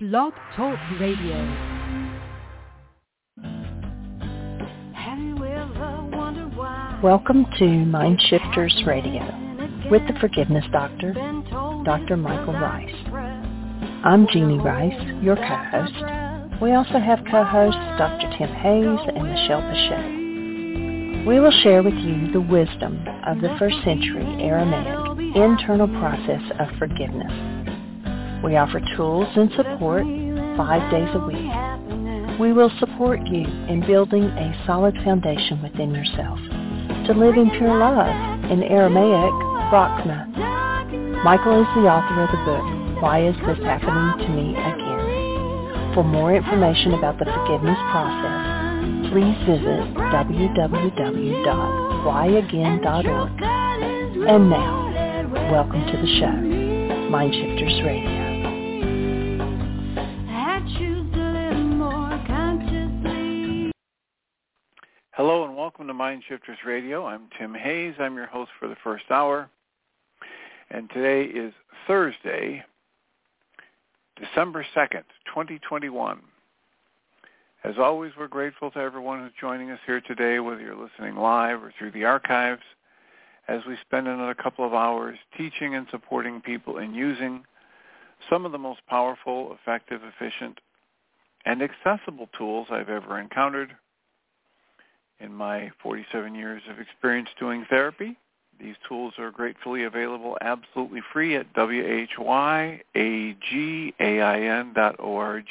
Blog Talk Radio. Welcome to Mind Shifters Radio with the Forgiveness Doctor, Dr. Michael Rice. I'm Jeannie Rice, your co-host. We also have co-hosts Dr. Tim Hayes and Michelle Pache. We will share with you the wisdom of the first century Aramaic internal process of forgiveness. We offer tools and support 5 days a week. We will support you in building a solid foundation within yourself to live in pure love, in Aramaic, Rachma. Michael is the author of the book, Why Is This Happening to Me Again? For more information about the forgiveness process, please visit www.whyagain.org. And now, welcome to the show, Mind Shifters Radio. Hello and welcome to Mind Shifters Radio. I'm Tim Hayes. I'm your host for the first hour. And today is Thursday, December 2nd, 2021. As always, we're grateful to everyone who's joining us here today, whether you're listening live or through the archives, as we spend another couple of hours teaching and supporting people in using some of the most powerful, effective, efficient, and accessible tools I've ever encountered in my 47 years of experience doing therapy. These tools are gratefully available absolutely free at whyagain.org.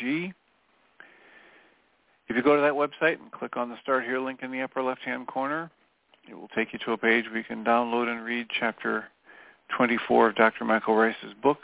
If you go to that website and click on the Start Here link in the upper left-hand corner, it will take you to a page where you can download and read Chapter 24 of Dr. Michael Rice's book.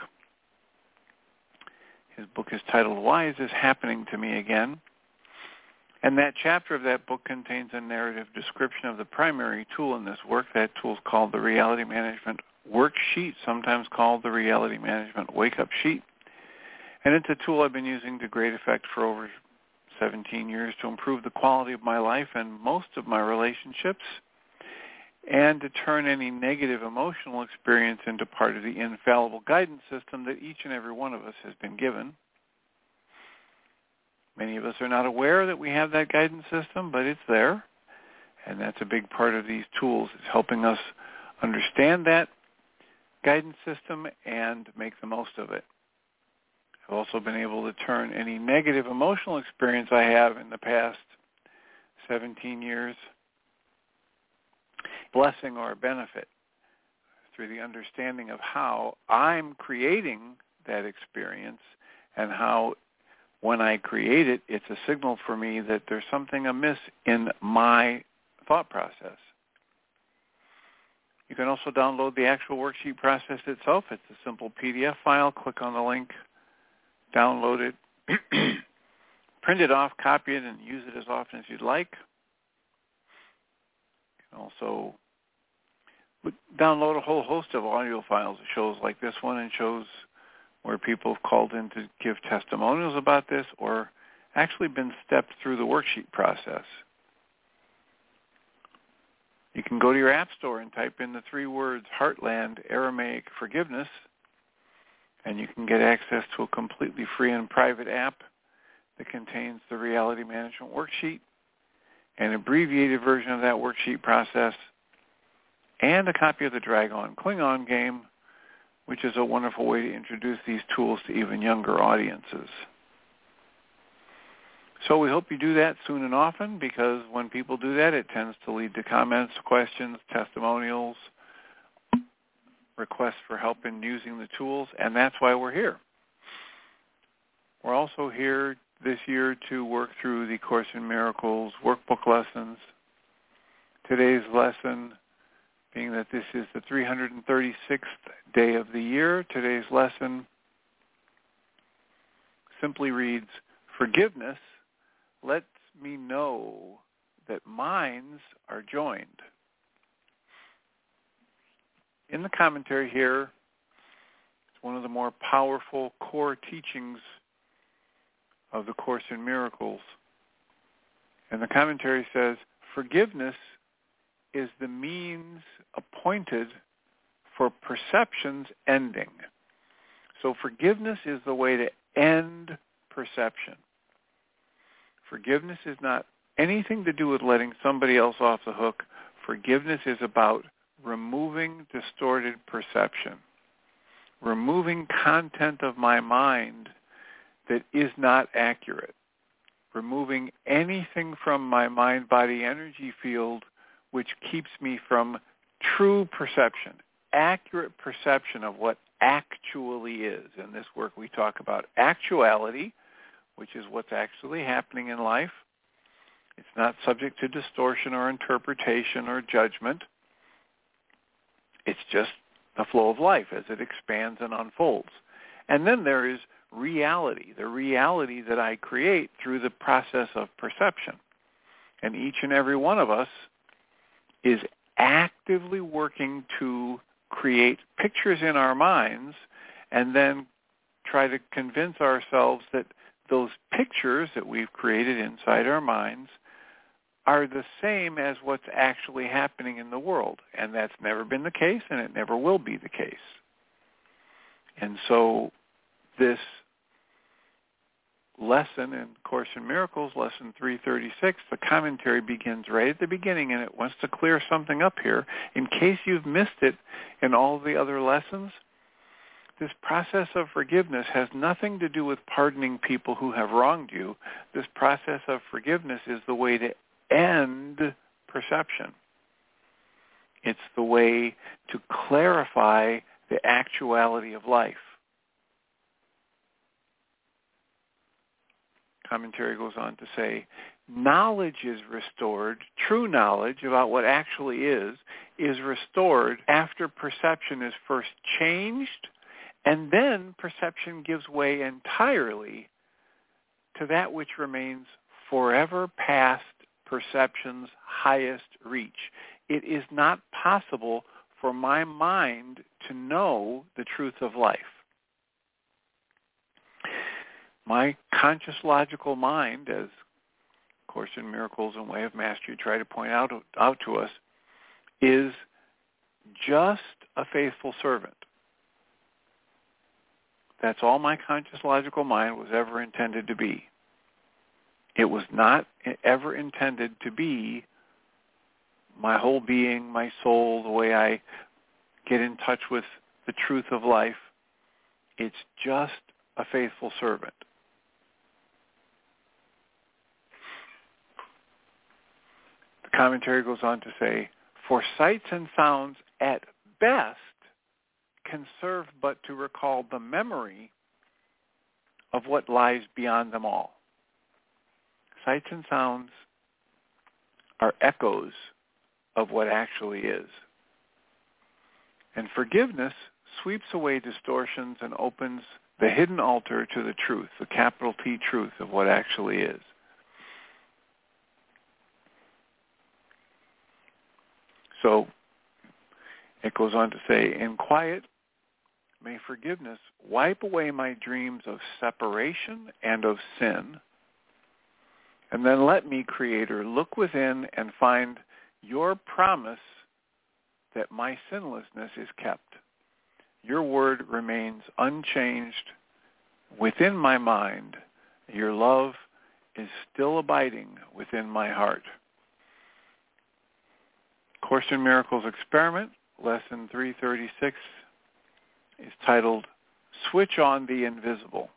His book is titled, Why Is This Happening to Me Again? And that chapter of that book contains a narrative description of the primary tool in this work. That tool is called the Reality Management Worksheet, sometimes called the Reality Management Wake-Up Sheet. And it's a tool I've been using to great effect for over 17 years to improve the quality of my life and most of my relationships, and to turn any negative emotional experience into part of the infallible guidance system that each and every one of us has been given. Many of us are not aware that we have that guidance system, but it's there, and that's a big part of these tools, is helping us understand that guidance system and make the most of it. I've also been able to turn any negative emotional experience I have in the past 17 years, blessing or benefit, through the understanding of how I'm creating that experience and how when I create it, it's a signal for me that there's something amiss in my thought process. You can also download the actual worksheet process itself. It's a simple PDF file. Click on the link, download it, print it off, copy it, and use it as often as you'd like. You can also download a whole host of audio files, shows like this one, and shows where people have called in to give testimonials about this or actually been stepped through the worksheet process. You can go to your app store and type in the 3 words Heartland Aramaic Forgiveness, and you can get access to a completely free and private app that contains the Reality Management Worksheet, an abbreviated version of that worksheet process, and a copy of the Dragon Klingon game, which is a wonderful way to introduce these tools to even younger audiences. So we hope you do that soon and often, because when people do that, it tends to lead to comments, questions, testimonials, requests for help in using the tools, and that's why we're here. We're also here this year to work through the Course in Miracles workbook lessons. Today's lesson, being that this is the 336th day of the year, today's lesson simply reads, Forgiveness lets me know that minds are joined. In the commentary here, it's one of the more powerful core teachings of the Course in Miracles. And the commentary says, forgiveness is the means appointed for perception's ending. So forgiveness is the way to end perception. Forgiveness is not anything to do with letting somebody else off the hook. Forgiveness is about removing distorted perception, removing content of my mind that is not accurate, removing anything from my mind-body energy field which keeps me from true perception, accurate perception of what actually is. In this work we talk about actuality, which is what's actually happening in life. It's not subject to distortion or interpretation or judgment. It's just the flow of life as it expands and unfolds. And then there is reality, the reality that I create through the process of perception. And each and every one of us is actively working to create pictures in our minds and then try to convince ourselves that those pictures that we've created inside our minds are the same as what's actually happening in the world. And that's never been the case, and it never will be the case. And so this lesson in Course in Miracles, lesson 336, the commentary begins right at the beginning, and it wants to clear something up here. In case you've missed it in all the other lessons, this process of forgiveness has nothing to do with pardoning people who have wronged you. This process of forgiveness is the way to end perception. It's the way to clarify the actuality of life. Commentary goes on to say, knowledge is restored, true knowledge about what actually is restored after perception is first changed, and then perception gives way entirely to that which remains forever past perception's highest reach. It is not possible for my mind to know the truth of life. My conscious logical mind, as Course in Miracles and Way of Mastery try to point out to us, is just a faithful servant. That's all my conscious logical mind was ever intended to be. It was not ever intended to be my whole being, my soul, the way I get in touch with the truth of life. It's just a faithful servant. The commentary goes on to say, for sights and sounds at best can serve but to recall the memory of what lies beyond them all. Sights and sounds are echoes of what actually is. And forgiveness sweeps away distortions and opens the hidden altar to the truth, the capital T truth of what actually is. So it goes on to say, in quiet, may forgiveness wipe away my dreams of separation and of sin, and then let me, Creator, look within and find your promise that my sinlessness is kept. Your word remains unchanged within my mind. Your love is still abiding within my heart. Course in Miracles Experiment, Lesson 336, is titled, Switch on the Invisible.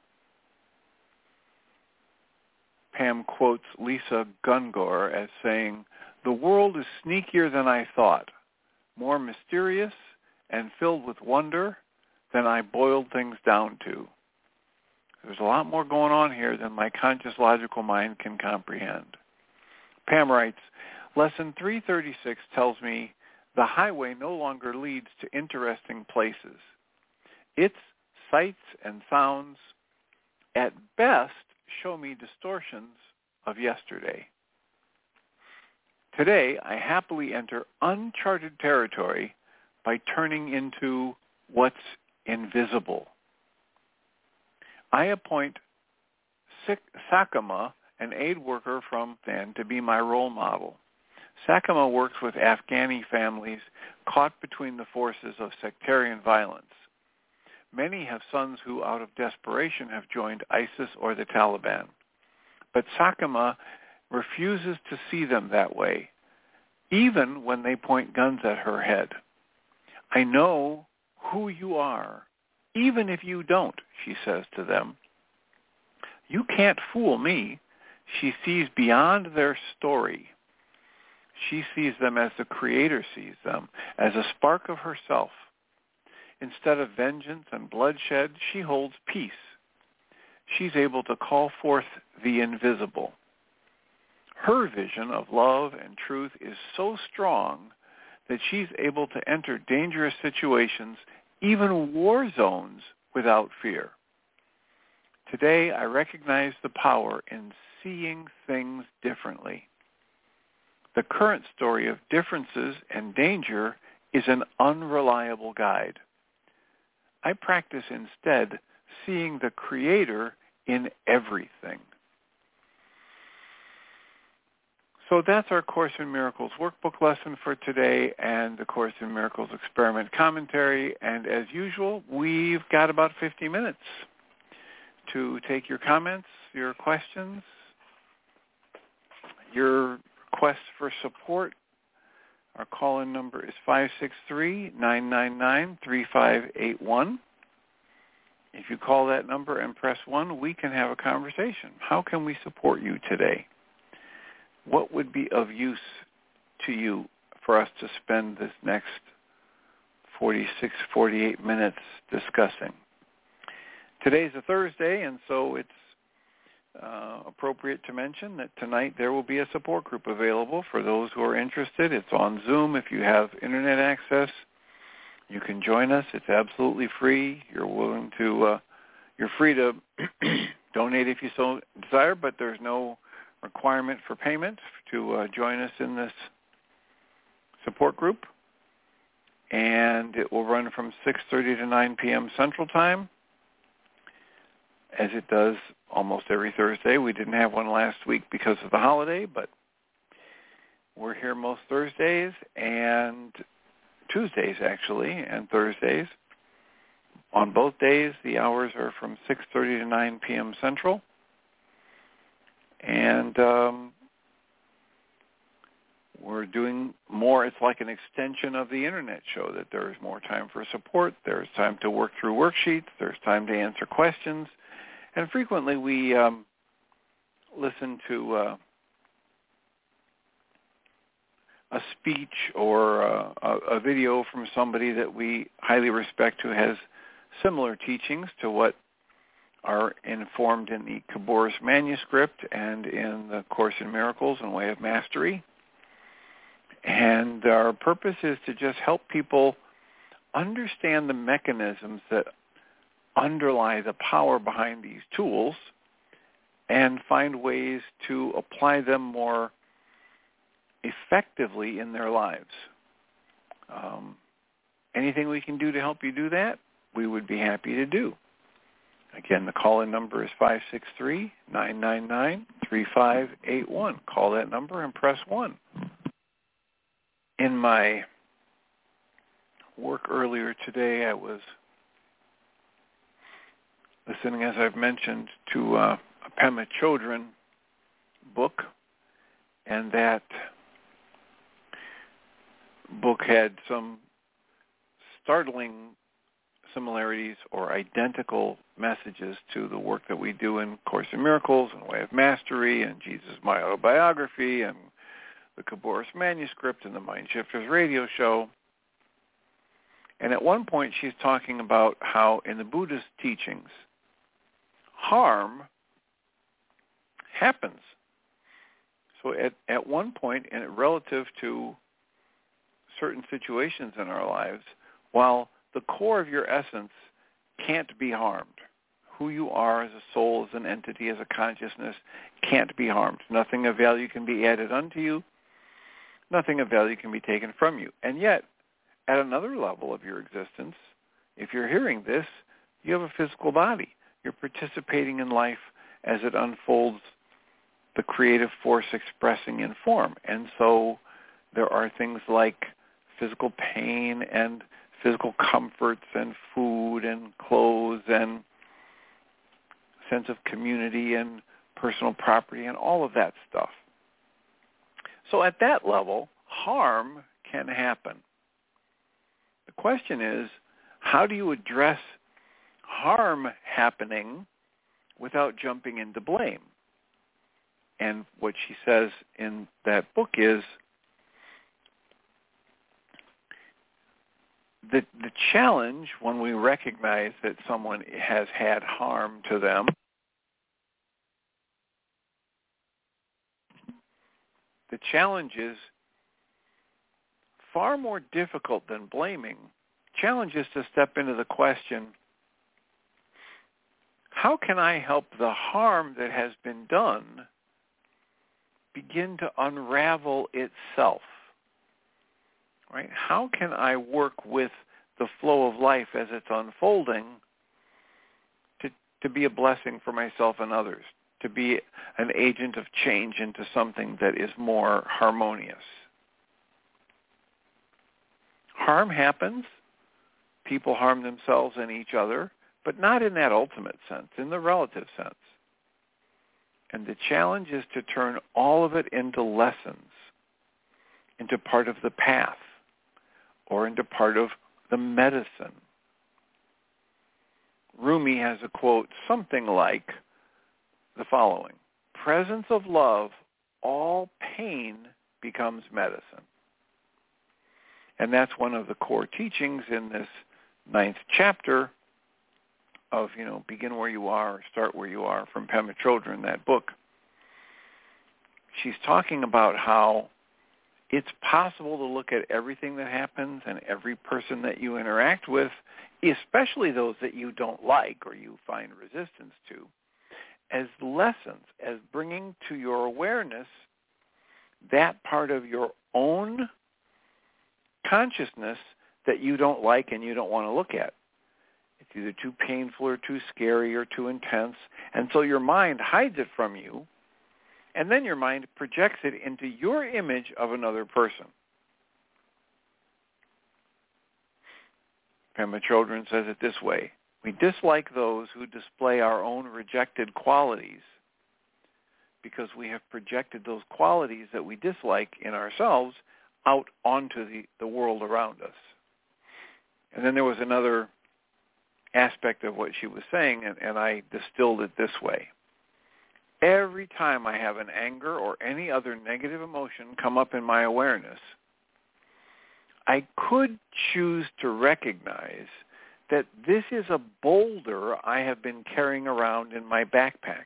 Pam quotes Lisa Gungor as saying, the world is sneakier than I thought, more mysterious and filled with wonder than I boiled things down to. There's a lot more going on here than my conscious logical mind can comprehend. Pam writes, Lesson 336 tells me the highway no longer leads to interesting places. Its sights and sounds at best show me distortions of yesterday. Today, I happily enter uncharted territory by turning into what's invisible. I appoint Sakama, an aid worker from Afghanistan, to be my role model. Sakama works with Afghani families caught between the forces of sectarian violence. Many have sons who, out of desperation, have joined ISIS or the Taliban. But Sakima refuses to see them that way, even when they point guns at her head. I know who you are, even if you don't, she says to them. You can't fool me. She sees beyond their story. She sees them as the Creator sees them, as a spark of herself. Instead of vengeance and bloodshed, she holds peace. She's able to call forth the invisible. Her vision of love and truth is so strong that she's able to enter dangerous situations, even war zones, without fear. Today, I recognize the power in seeing things differently. The current story of differences and danger is an unreliable guide. I practice instead seeing the Creator in everything. So that's our Course in Miracles workbook lesson for today and the Course in Miracles experiment commentary. And as usual, we've got about 50 minutes to take your comments, your questions, your requests for support. Our call-in number is 563-999-3581. If you call that number and press 1, we can have a conversation. How can we support you today? What would be of use to you for us to spend this next 46, 48 minutes discussing? Today's a Thursday, and so it's appropriate to mention that tonight there will be a support group available for those who are interested. It's on Zoom. If you have internet access, you can join us. It's absolutely free. You're free to donate if you so desire, but there's no requirement for payment to join us in this support group. And it will run from 6:30 to 9 p.m. Central Time, as it does almost every Thursday. We didn't have one last week because of the holiday, but we're here most Thursdays and Tuesdays, actually, and Thursdays. On both days, the hours are from 6:30 to 9 p.m. Central. And we're doing more. It's like an extension of the Internet show, that there is more time for support. There's time to work through worksheets. There's time to answer questions. And frequently we listen to a speech or a video from somebody that we highly respect who has similar teachings to what are informed in the Kabores manuscript and in the Course in Miracles and Way of Mastery. And our purpose is to just help people understand the mechanisms that underlie the power behind these tools and find ways to apply them more effectively in their lives. Anything we can do to help you do that, we would be happy to do. Again, the call-in number is 563-999-3581. Call that number and press 1. In my work earlier today, I was listening, as I've mentioned, to a Pema Chodron book, and that book had some startling similarities or identical messages to the work that we do in Course in Miracles and Way of Mastery and Jesus' My Autobiography and the Kabores manuscript and the Mind Shifters radio show. And at one point she's talking about how in the Buddhist teachings, harm happens. So at one point, and relative to certain situations in our lives, while the core of your essence can't be harmed, who you are as a soul, as an entity, as a consciousness, can't be harmed. Nothing of value can be added unto you. Nothing of value can be taken from you. And yet, at another level of your existence, if you're hearing this, you have a physical body. You're participating in life as it unfolds, the creative force expressing in form. And so there are things like physical pain and physical comforts and food and clothes and sense of community and personal property and all of that stuff. So at that level, harm can happen. The question is, how do you address harm happening without jumping into blame? And what she says in that book is the challenge when we recognize that someone has had harm to them the challenge is far more difficult than blaming. Challenge is to step into the question, how can I help the harm that has been done begin to unravel itself? Right? How can I work with the flow of life as it's unfolding to be a blessing for myself and others, to be an agent of change into something that is more harmonious? Harm happens. People harm themselves and each other, but not in that ultimate sense, in the relative sense. And the challenge is to turn all of it into lessons, into part of the path, or into part of the medicine. Rumi has a quote something like the following: presence of love, all pain becomes medicine. And that's one of the core teachings in this 9th chapter of, begin where you are, or start where you are, from Pema Chodron in that book. She's talking about how it's possible to look at everything that happens and every person that you interact with, especially those that you don't like or you find resistance to, as lessons, as bringing to your awareness that part of your own consciousness that you don't like and you don't want to look at. It's either too painful or too scary or too intense, and so your mind hides it from you, and then your mind projects it into your image of another person. Pema Chodron says it this way: we dislike those who display our own rejected qualities because we have projected those qualities that we dislike in ourselves out onto the world around us. And then there was another aspect of what she was saying, and I distilled it this way. Every time I have an anger or any other negative emotion come up in my awareness, I could choose to recognize that this is a boulder I have been carrying around in my backpack.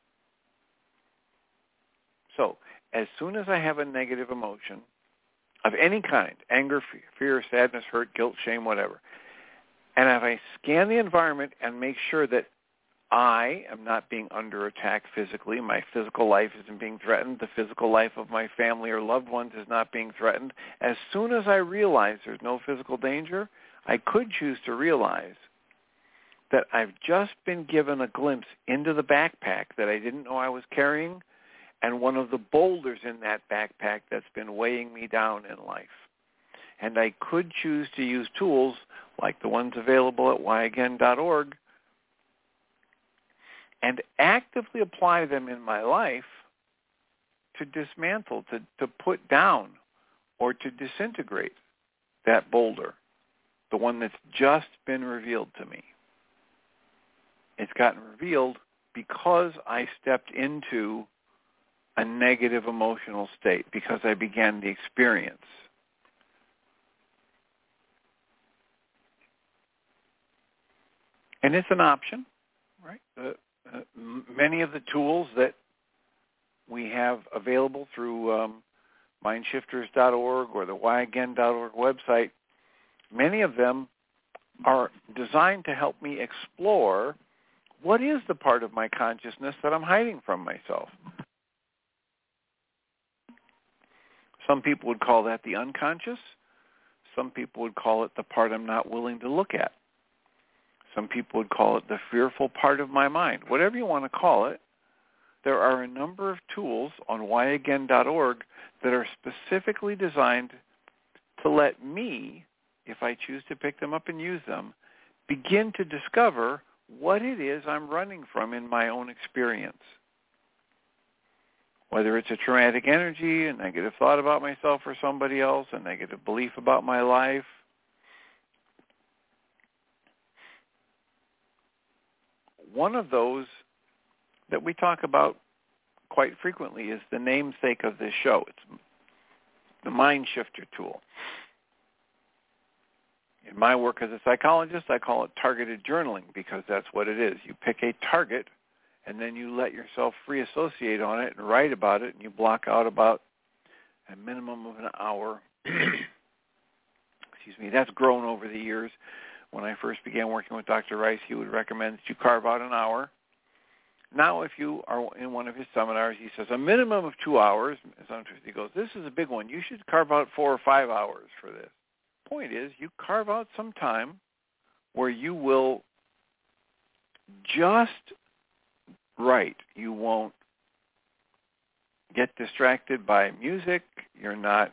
So, as soon as I have a negative emotion of any kind, anger, fear, sadness, hurt, guilt, shame, whatever, and if I scan the environment and make sure that I am not being under attack physically, my physical life isn't being threatened, the physical life of my family or loved ones is not being threatened, as soon as I realize there's no physical danger, I could choose to realize that I've just been given a glimpse into the backpack that I didn't know I was carrying, and one of the boulders in that backpack that's been weighing me down in life. And I could choose to use tools like the ones available at whyagain.org and actively apply them in my life to dismantle, to put down, or to disintegrate that boulder, the one that's just been revealed to me. It's gotten revealed because I stepped into a negative emotional state, because I began the experience. And it's an option, right? Many of the tools that we have available through mindshifters.org or the whyagain.org website, many of them are designed to help me explore what is the part of my consciousness that I'm hiding from myself. Some people would call that the unconscious. Some people would call it the part I'm not willing to look at. Some people would call it the fearful part of my mind. Whatever you want to call it, there are a number of tools on whyagain.org that are specifically designed to let me if I choose to pick them up and use them, begin to discover what it is I'm running from in my own experience. Whether it's a traumatic energy, a negative thought about myself or somebody else, a negative belief about my life. One of those that we talk about quite frequently is the namesake of this show. It's the Mind Shifter tool. In my work as a psychologist, I call it targeted journaling because that's what it is. You pick a target, and then you let yourself free associate on it and write about it, and you block out about a minimum of an hour. Excuse me. That's grown over the years. When I first began working with Dr. Rice, he would recommend that you carve out an hour. Now, if you are in one of his seminars, he says a minimum of 2 hours. Sometimes he goes, this is a big one. You should carve out 4 or 5 hours for this. Point is, you carve out some time where you will just write. You won't get distracted by music. You're not,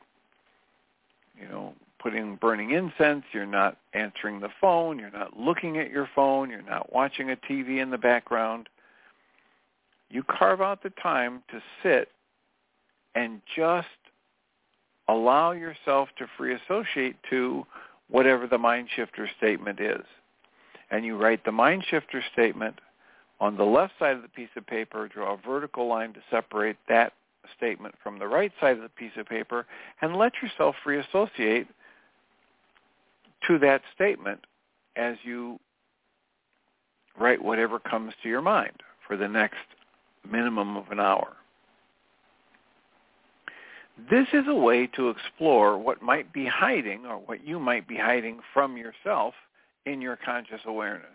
burning incense. You're not answering the phone. You're not looking at your phone. You're not watching a TV in the background. You carve out the time to sit and just allow yourself to free associate to whatever the Mind Shifter statement is. And you write the Mind Shifter statement on the left side of the piece of paper, draw a vertical line to separate that statement from the right side of the piece of paper, and let yourself free associate to that statement as you write whatever comes to your mind for the next minimum of an hour. This is a way to explore what might be hiding or what you might be hiding from yourself in your conscious awareness.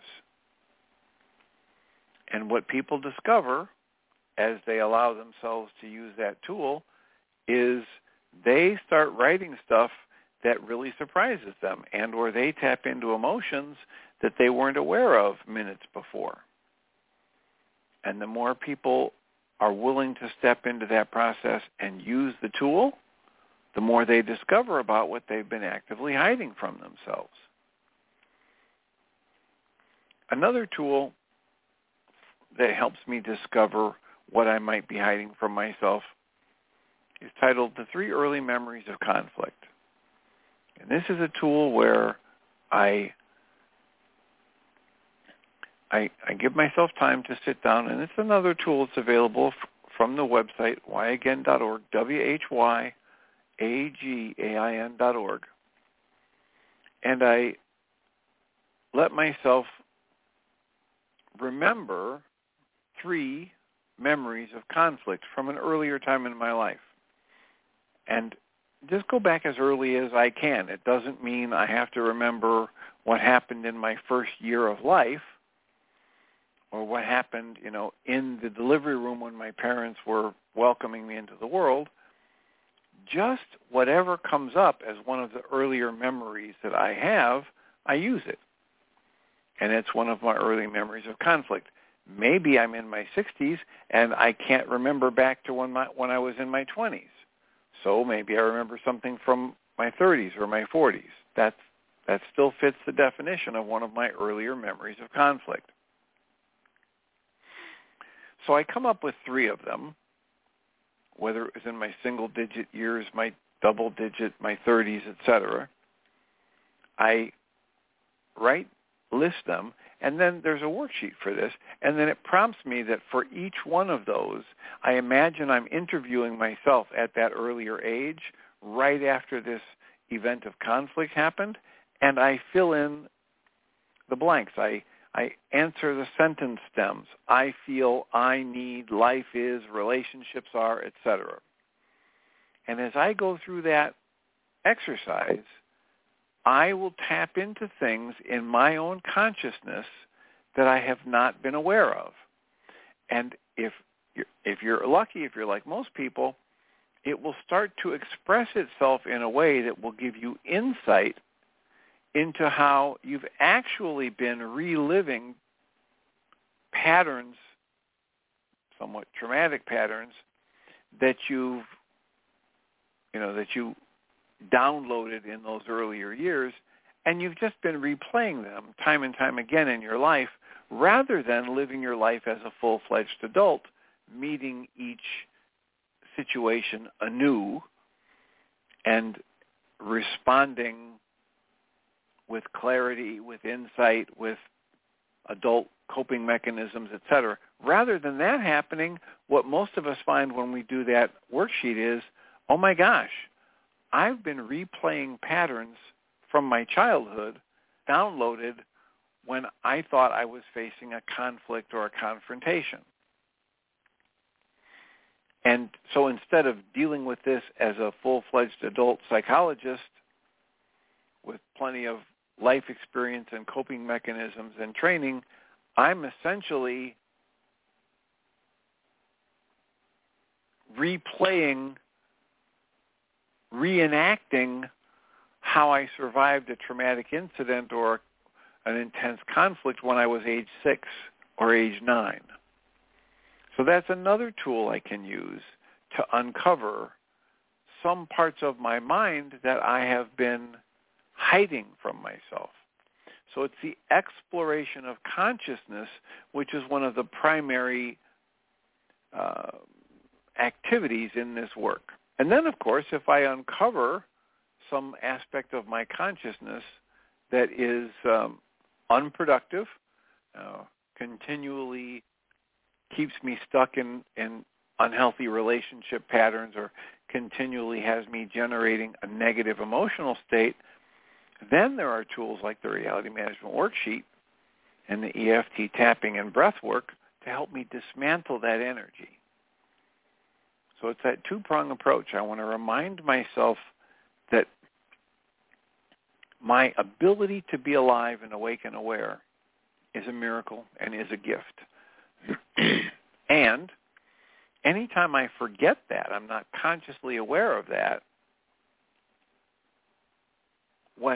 And what people discover as they allow themselves to use that tool is they start writing stuff that really surprises them, and or they tap into emotions that they weren't aware of minutes before. And the more people are willing to step into that process and use the tool, the more they discover about what they've been actively hiding from themselves. Another tool that helps me discover what I might be hiding from myself is titled The 3 Early Memories of Conflict. And this is a tool where I give myself time to sit down, and it's another tool that's available from the website, whyagain.org, WHYAGAIN.org. And I let myself remember 3 memories of conflict from an earlier time in my life. And just go back as early as I can. It doesn't mean I have to remember what happened in my first year of life, or what happened, in the delivery room when my parents were welcoming me into the world. Just whatever comes up as one of the earlier memories that I have, I use it. And it's one of my early memories of conflict. Maybe I'm in my 60s and I can't remember back to when I was in my 20s. So maybe I remember something from my 30s or my 40s. That still fits the definition of one of my earlier memories of conflict. So I come up with 3 of them, whether it was in my single-digit years, my double-digit, my 30s, etc. I list them, and then there's a worksheet for this, and then it prompts me that for each one of those, I imagine I'm interviewing myself at that earlier age, right after this event of conflict happened, and I fill in the blanks. I answer the sentence stems. I feel, I need, life is, relationships are, etc. And as I go through that exercise, I will tap into things in my own consciousness that I have not been aware of. And if you're lucky, if you're like most people, it will start to express itself in a way that will give you insight into how you've actually been reliving patterns, somewhat traumatic patterns, that you downloaded in those earlier years, and you've just been replaying them time and time again in your life rather than living your life as a full-fledged adult, meeting each situation anew and responding with clarity, with insight, with adult coping mechanisms, etc. Rather than that happening, what most of us find when we do that worksheet is, oh my gosh, I've been replaying patterns from my childhood downloaded when I thought I was facing a conflict or a confrontation. And so instead of dealing with this as a full-fledged adult psychologist with plenty of life experience and coping mechanisms and training, I'm essentially replaying, reenacting how I survived a traumatic incident or an intense conflict when I was age 6 or age 9. So that's another tool I can use to uncover some parts of my mind that I have been hiding from myself. So it's the exploration of consciousness, which is one of the primary activities in this work. And then, of course, if I uncover some aspect of my consciousness that is unproductive, continually keeps me stuck in unhealthy relationship patterns or continually has me generating a negative emotional state, then there are tools like the Reality Management Worksheet and the EFT tapping and breath work to help me dismantle that energy. So it's that two-prong approach. I want to remind myself that my ability to be alive and awake and aware is a miracle and is a gift. And anytime I forget that, I'm not consciously aware of that, what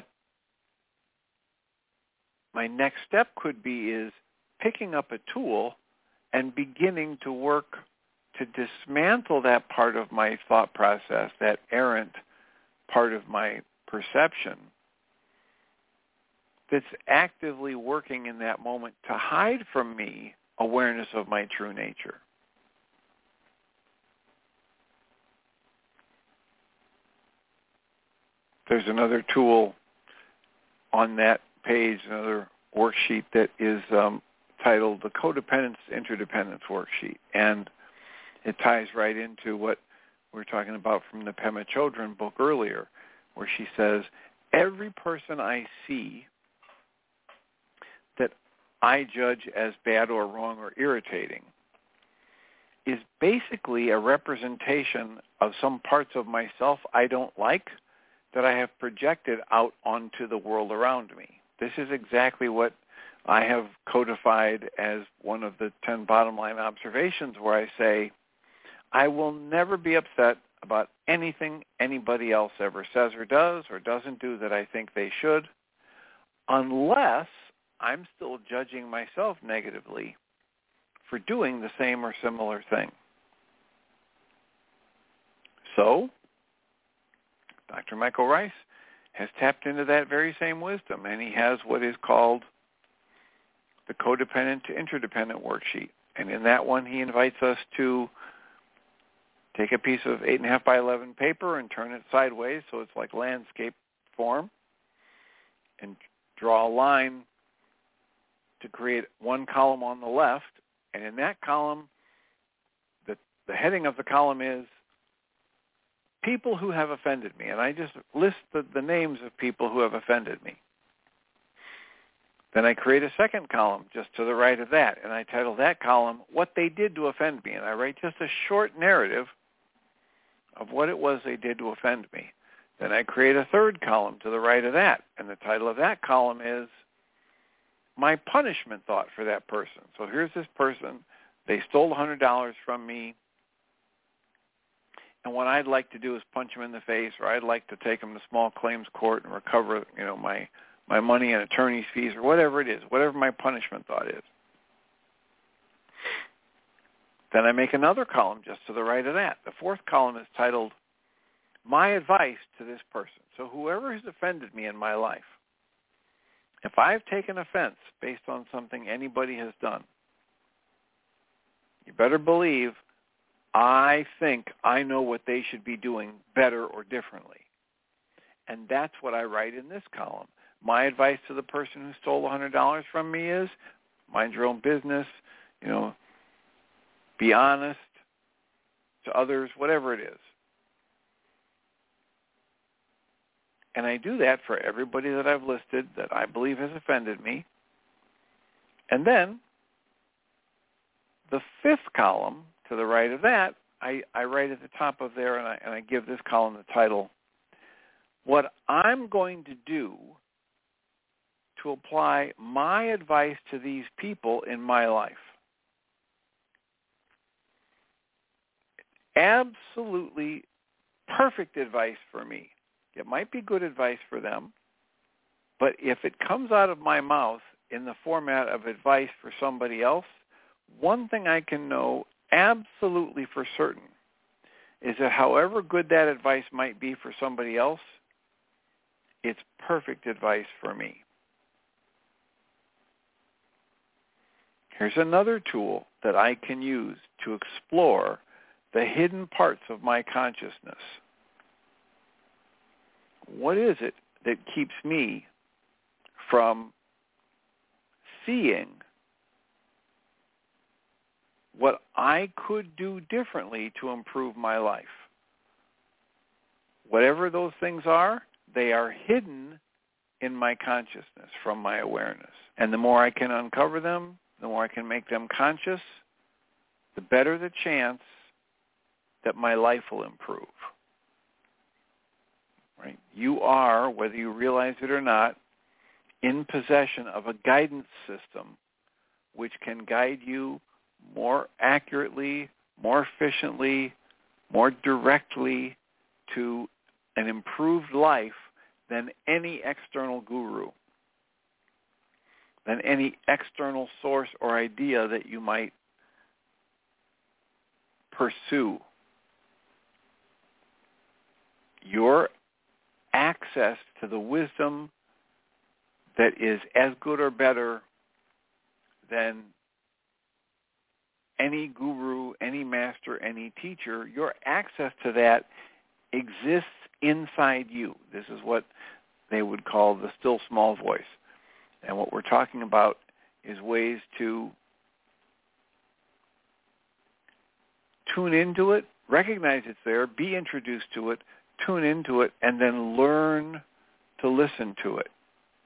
my next step could be is picking up a tool and beginning to work to dismantle that part of my thought process, that errant part of my perception that's actively working in that moment to hide from me awareness of my true nature. There's another tool on that page, another worksheet that is titled the Codependence Interdependence Worksheet. And it ties right into what we were talking about from the Pema Chodron book earlier, where she says, every person I see that I judge as bad or wrong or irritating is basically a representation of some parts of myself I don't like that I have projected out onto the world around me. This is exactly what I have codified as one of the 10 bottom line observations, where I say, I will never be upset about anything anybody else ever says or doesn't do that I think they should, unless I'm still judging myself negatively for doing the same or similar thing. So, Dr. Michael Ryce has tapped into that very same wisdom, and he has what is called the Codependent to Interdependent Worksheet. And in that one, he invites us to take a piece of 8.5 by 11 paper and turn it sideways so it's like landscape form, and draw a line to create one column on the left. And in that column, the heading of the column is people who have offended me. And I just list the names of people who have offended me. Then I create a second column just to the right of that, and I title that column, What They Did to Offend Me. And I write just a short narrative of what it was they did to offend me. Then I create a third column to the right of that, and the title of that column is My Punishment Thought for That Person. So here's this person. They stole $100 from me, and what I'd like to do is punch them in the face, or I'd like to take them to small claims court and recover, my money and attorney's fees, or whatever it is, whatever my punishment thought is. Then I make another column just to the right of that. The fourth column is titled, My Advice to This Person. So whoever has offended me in my life, If I've taken offense based on something anybody has done, you better believe I think I know what they should be doing better or differently. And that's what I write in this column. My advice to the person who stole $100 from me is, mind your own business, be honest to others, whatever it is. And I do that for everybody that I've listed that I believe has offended me. And then the fifth column to the right of that, I write at the top of there, and I give this column the title, What I'm Going to Do to Apply My Advice to These People in My Life. Absolutely perfect advice for me. It might be good advice for them, but if it comes out of my mouth in the format of advice for somebody else, one thing I can know absolutely for certain is that however good that advice might be for somebody else, it's perfect advice for me. Here's another tool that I can use to explore the hidden parts of my consciousness. What is it that keeps me from seeing what I could do differently to improve my life? Whatever those things are, they are hidden in my consciousness from my awareness. And the more I can uncover them, the more I can make them conscious, the better the chance that my life will improve. Right? You are, whether you realize it or not, in possession of a guidance system which can guide you more accurately, more efficiently, more directly to an improved life than any external guru, than any external source or idea that you might pursue. Your access to the wisdom that is as good or better than any guru, any master, any teacher, your access to that exists inside you. This is what they would call the still small voice. And what we're talking about is ways to tune into it, recognize it's there, be introduced to it, tune into it, and then learn to listen to it.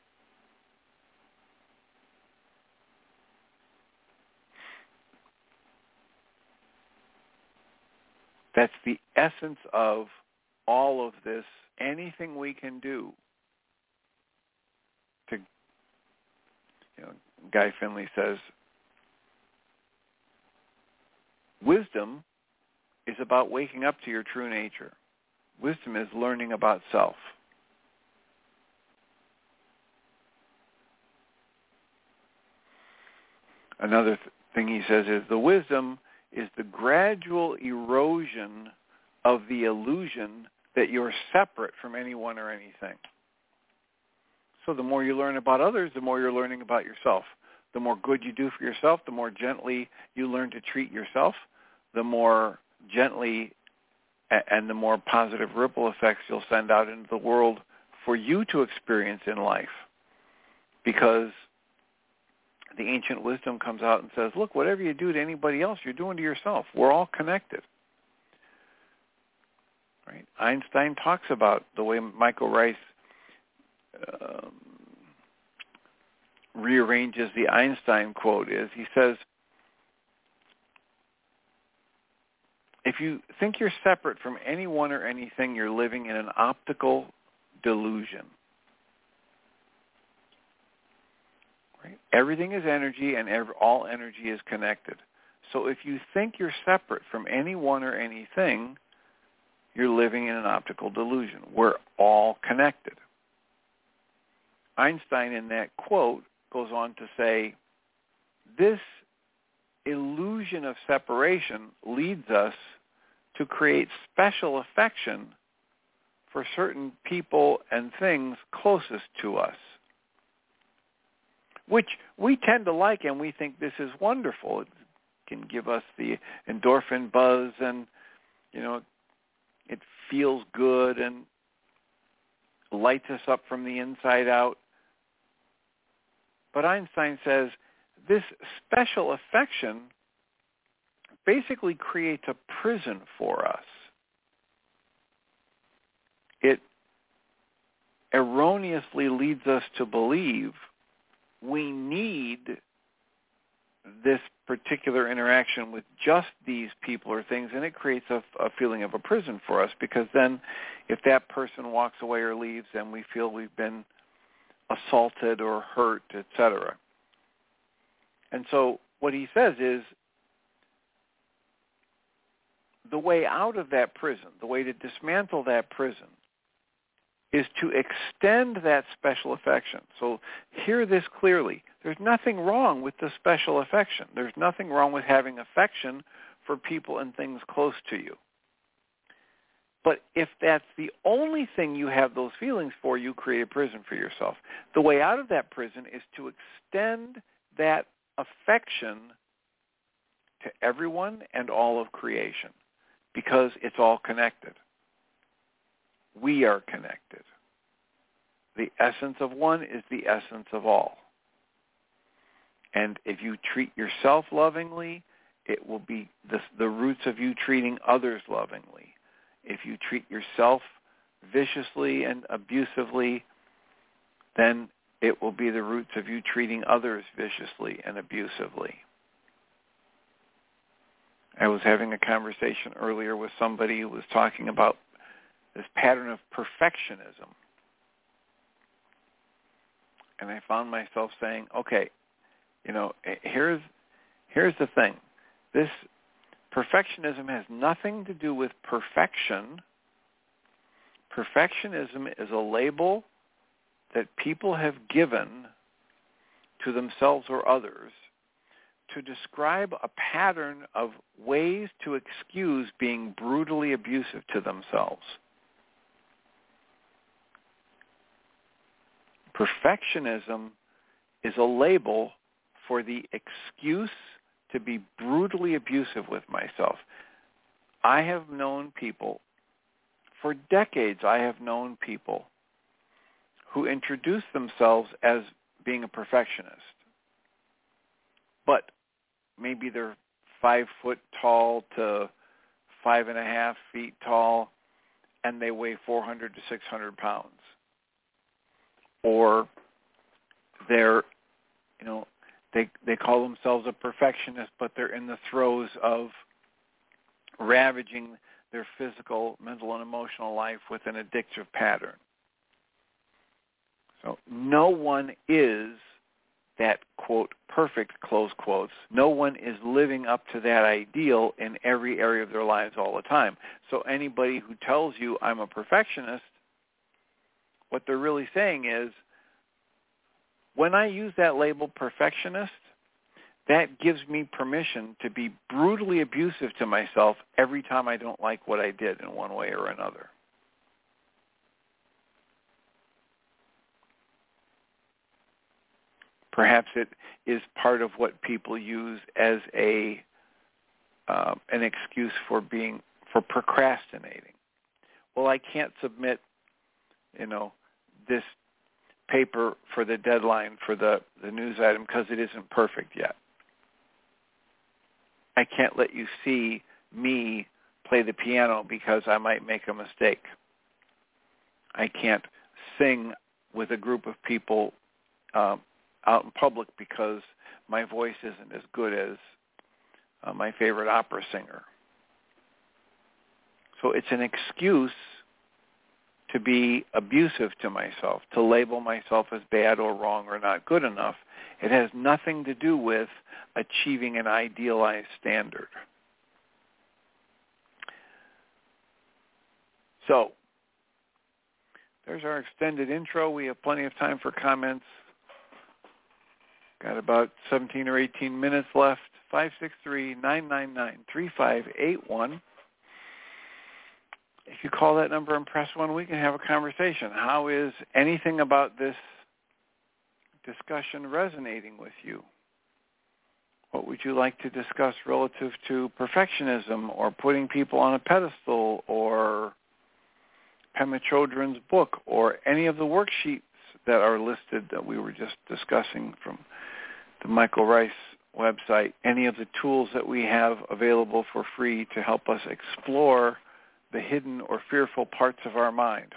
That's the essence of all of this. Anything we can do to, Guy Finley says, wisdom is about waking up to your true nature. Wisdom is learning about self. Another thing he says is the wisdom is the gradual erosion of the illusion that you're separate from anyone or anything. So the more you learn about others, the more you're learning about yourself. The more good you do for yourself, the more gently you learn to treat yourself, the more gently and the more positive ripple effects you'll send out into the world for you to experience in life. Because the ancient wisdom comes out and says, look, whatever you do to anybody else, you're doing to yourself. We're all connected. Right? Einstein talks about the way Michael Rice rearranges the Einstein quote is, he says, if you think you're separate from anyone or anything, you're living in an optical delusion. Right? Everything is energy, and all energy is connected. So if you think you're separate from anyone or anything, you're living in an optical delusion. We're all connected. Einstein, in that quote, goes on to say, this illusion of separation leads us to create special affection for certain people and things closest to us. which we tend to like, and we think this is wonderful. It can give us the endorphin buzz, and, it feels good and lights us up from the inside out. But Einstein says this special affection basically creates a prison for us. It erroneously leads us to believe we need this particular interaction with just these people or things, and it creates a feeling of a prison for us, because then if that person walks away or leaves, then we feel we've been assaulted or hurt, etc. And so what he says is the way out of that prison, the way to dismantle that prison, is to extend that special affection. So hear this clearly. There's nothing wrong with the special affection. There's nothing wrong with having affection for people and things close to you. But if that's the only thing you have those feelings for, you create a prison for yourself. The way out of that prison is to extend that affection to everyone and all of creation, because it's all connected. We are connected. The essence of one is the essence of all. And if you treat yourself lovingly, it will be the roots of you treating others lovingly. If you treat yourself viciously and abusively, then it will be the roots of you treating others viciously and abusively. I was having a conversation earlier with somebody who was talking about this pattern of perfectionism. And I found myself saying, okay, here's the thing. This perfectionism has nothing to do with perfection. Perfectionism is a label that people have given to themselves or others to describe a pattern of ways to excuse being brutally abusive to themselves. Perfectionism is a label for the excuse to be brutally abusive with myself. I have known people, for decades I have known people who introduce themselves as being a perfectionist. But maybe they're 5 foot tall to 5.5 feet tall, and they weigh 400 to 600 pounds. Or they're, they call themselves a perfectionist, but they're in the throes of ravaging their physical, mental, and emotional life with an addictive pattern. So no one is that, quote, perfect, close quotes. No one is living up to that ideal in every area of their lives all the time. So anybody who tells you I'm a perfectionist, what they're really saying is, when I use that label perfectionist, that gives me permission to be brutally abusive to myself every time I don't like what I did in one way or another. Perhaps it is part of what people use as an excuse for procrastinating. Well, I can't submit, this paper for the deadline for the news item because it isn't perfect yet. I can't let you see me play the piano because I might make a mistake. I can't sing with a group of people out in public because my voice isn't as good as my favorite opera singer. So it's an excuse to be abusive to myself, to label myself as bad or wrong or not good enough. It has nothing to do with achieving an idealized standard. So, there's our extended intro. We have plenty of time for comments. Got about 17 or 18 minutes left. 563-999-3581. If you call that number and press 1, we can have a conversation. How is anything about this discussion resonating with you? What would you like to discuss relative to perfectionism or putting people on a pedestal or Pema Chodron's book or any of the worksheets that are listed that we were just discussing from the Michael Rice website, any of the tools that we have available for free to help us explore the hidden or fearful parts of our mind?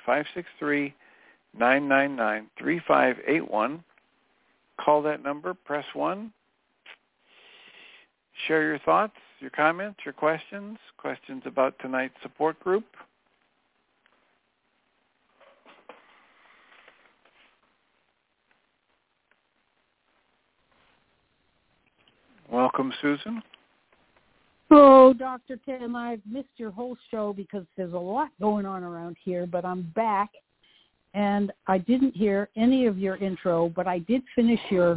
563-999-3581. Call that number, press 1. Share your thoughts, your comments, your questions about tonight's support group. Welcome, Susan. Oh, Dr. Tim, I've missed your whole show because there's a lot going on around here, but I'm back, and I didn't hear any of your intro, but I did finish your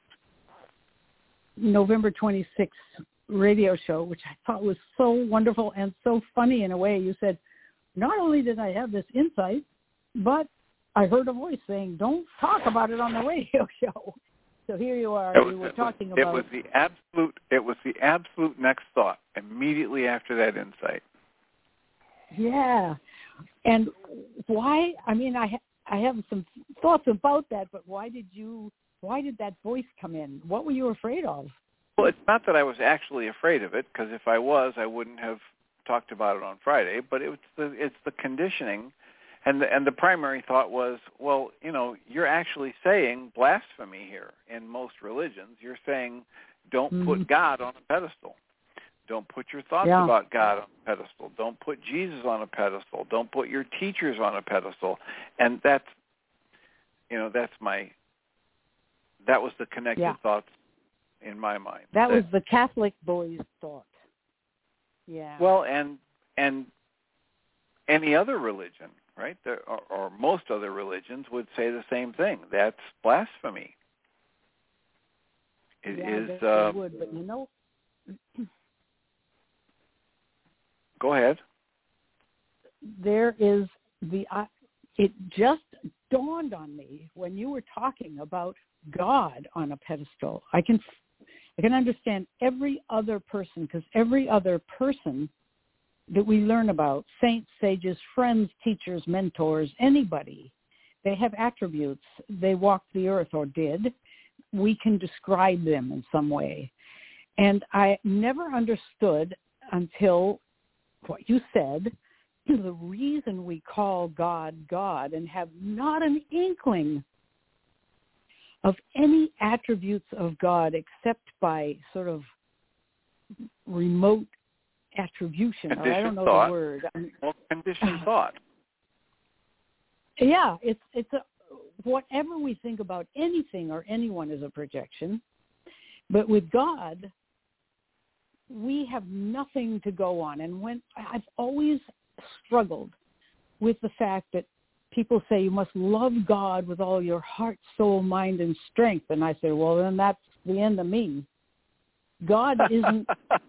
November 26th radio show, which I thought was so wonderful and so funny in a way. You said, not only did I have this insight, but I heard a voice saying, don't talk about it on the radio show. So here you are. You were talking about. It was the absolute next thought immediately after that insight. Yeah, and why? I mean, I have some thoughts about that, but why did that voice come in? What were you afraid of? Well, it's not that I was actually afraid of it, because if I was, I wouldn't have talked about it on Friday. But it's the conditioning. And the primary thought was, well, you know, you're actually saying blasphemy here in most religions. You're saying don't put God on a pedestal. Don't put your thoughts about God on a pedestal. Don't put Jesus on a pedestal. Don't put your teachers on a pedestal. And that was the connected thoughts in my mind. That was the Catholic boy's thought. Yeah. Well, and any other religion, right, or most other religions would say the same thing. That's blasphemy. It is. They would, but you know. Go ahead. There is it just dawned on me when you were talking about God on a pedestal. I can understand every other person, because every other person that we learn about, saints, sages, friends, teachers, mentors, anybody, they have attributes. They walked the earth, or did. We can describe them in some way. And I never understood until what you said, the reason we call God God and have not an inkling of any attributes of God except by sort of remote attribution, or I don't know the word. Well, conditioned thought. Yeah, it's whatever we think about anything or anyone is a projection. But with God, we have nothing to go on. And when I've always struggled with the fact that people say you must love God with all your heart, soul, mind, and strength. And I say, well, then that's the end of me. God isn't,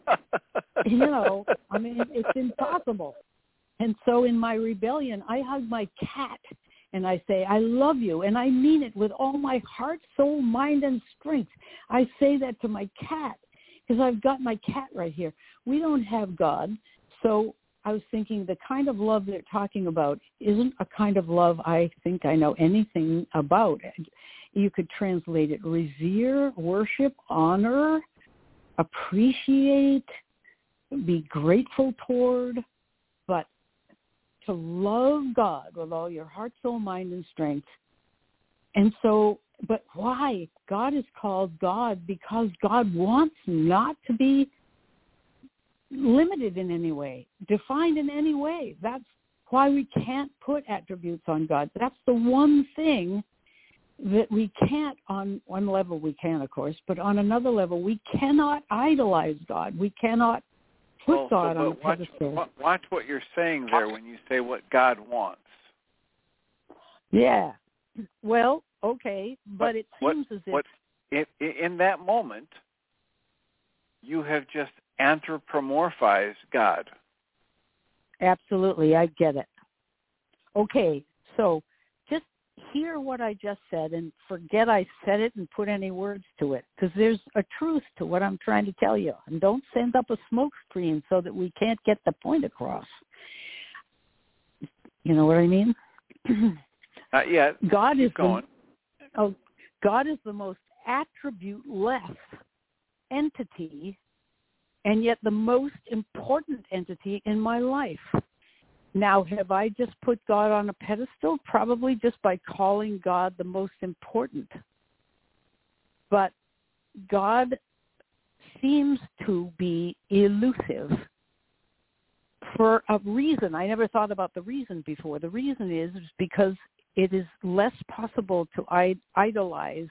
I mean, it's impossible. And so in my rebellion, I hug my cat and I say, I love you. And I mean it with all my heart, soul, mind, and strength. I say that to my cat because I've got my cat right here. We don't have God. So I was thinking the kind of love they're talking about isn't a kind of love I think I know anything about. You could translate it revere, worship, honor, appreciate, be grateful toward, but to love God with all your heart, soul, mind, and strength. And so, but why? God is called God because God wants not to be limited in any way, defined in any way. That's why we can't put attributes on God. That's the one thing that we can't, on one level we can, of course, but on another level we cannot idolize God. We cannot put God on a pedestal. Watch what you're saying there when you say what God wants. Yeah. Well, okay, but it seems as if... in that moment, you have just anthropomorphized God. Absolutely, I get it. Okay, so just hear what I just said and forget I said it and put any words to it, because there's a truth to what I'm trying to tell you. And don't send up a smoke screen so that we can't get the point across. You know what I mean? Not yet. God is going. God is the most attribute-less entity, and yet the most important entity in my life. Now, have I just put God on a pedestal? Probably just by calling God the most important. But God seems to be elusive for a reason. I never thought about the reason before. The reason is because it is less possible to idolize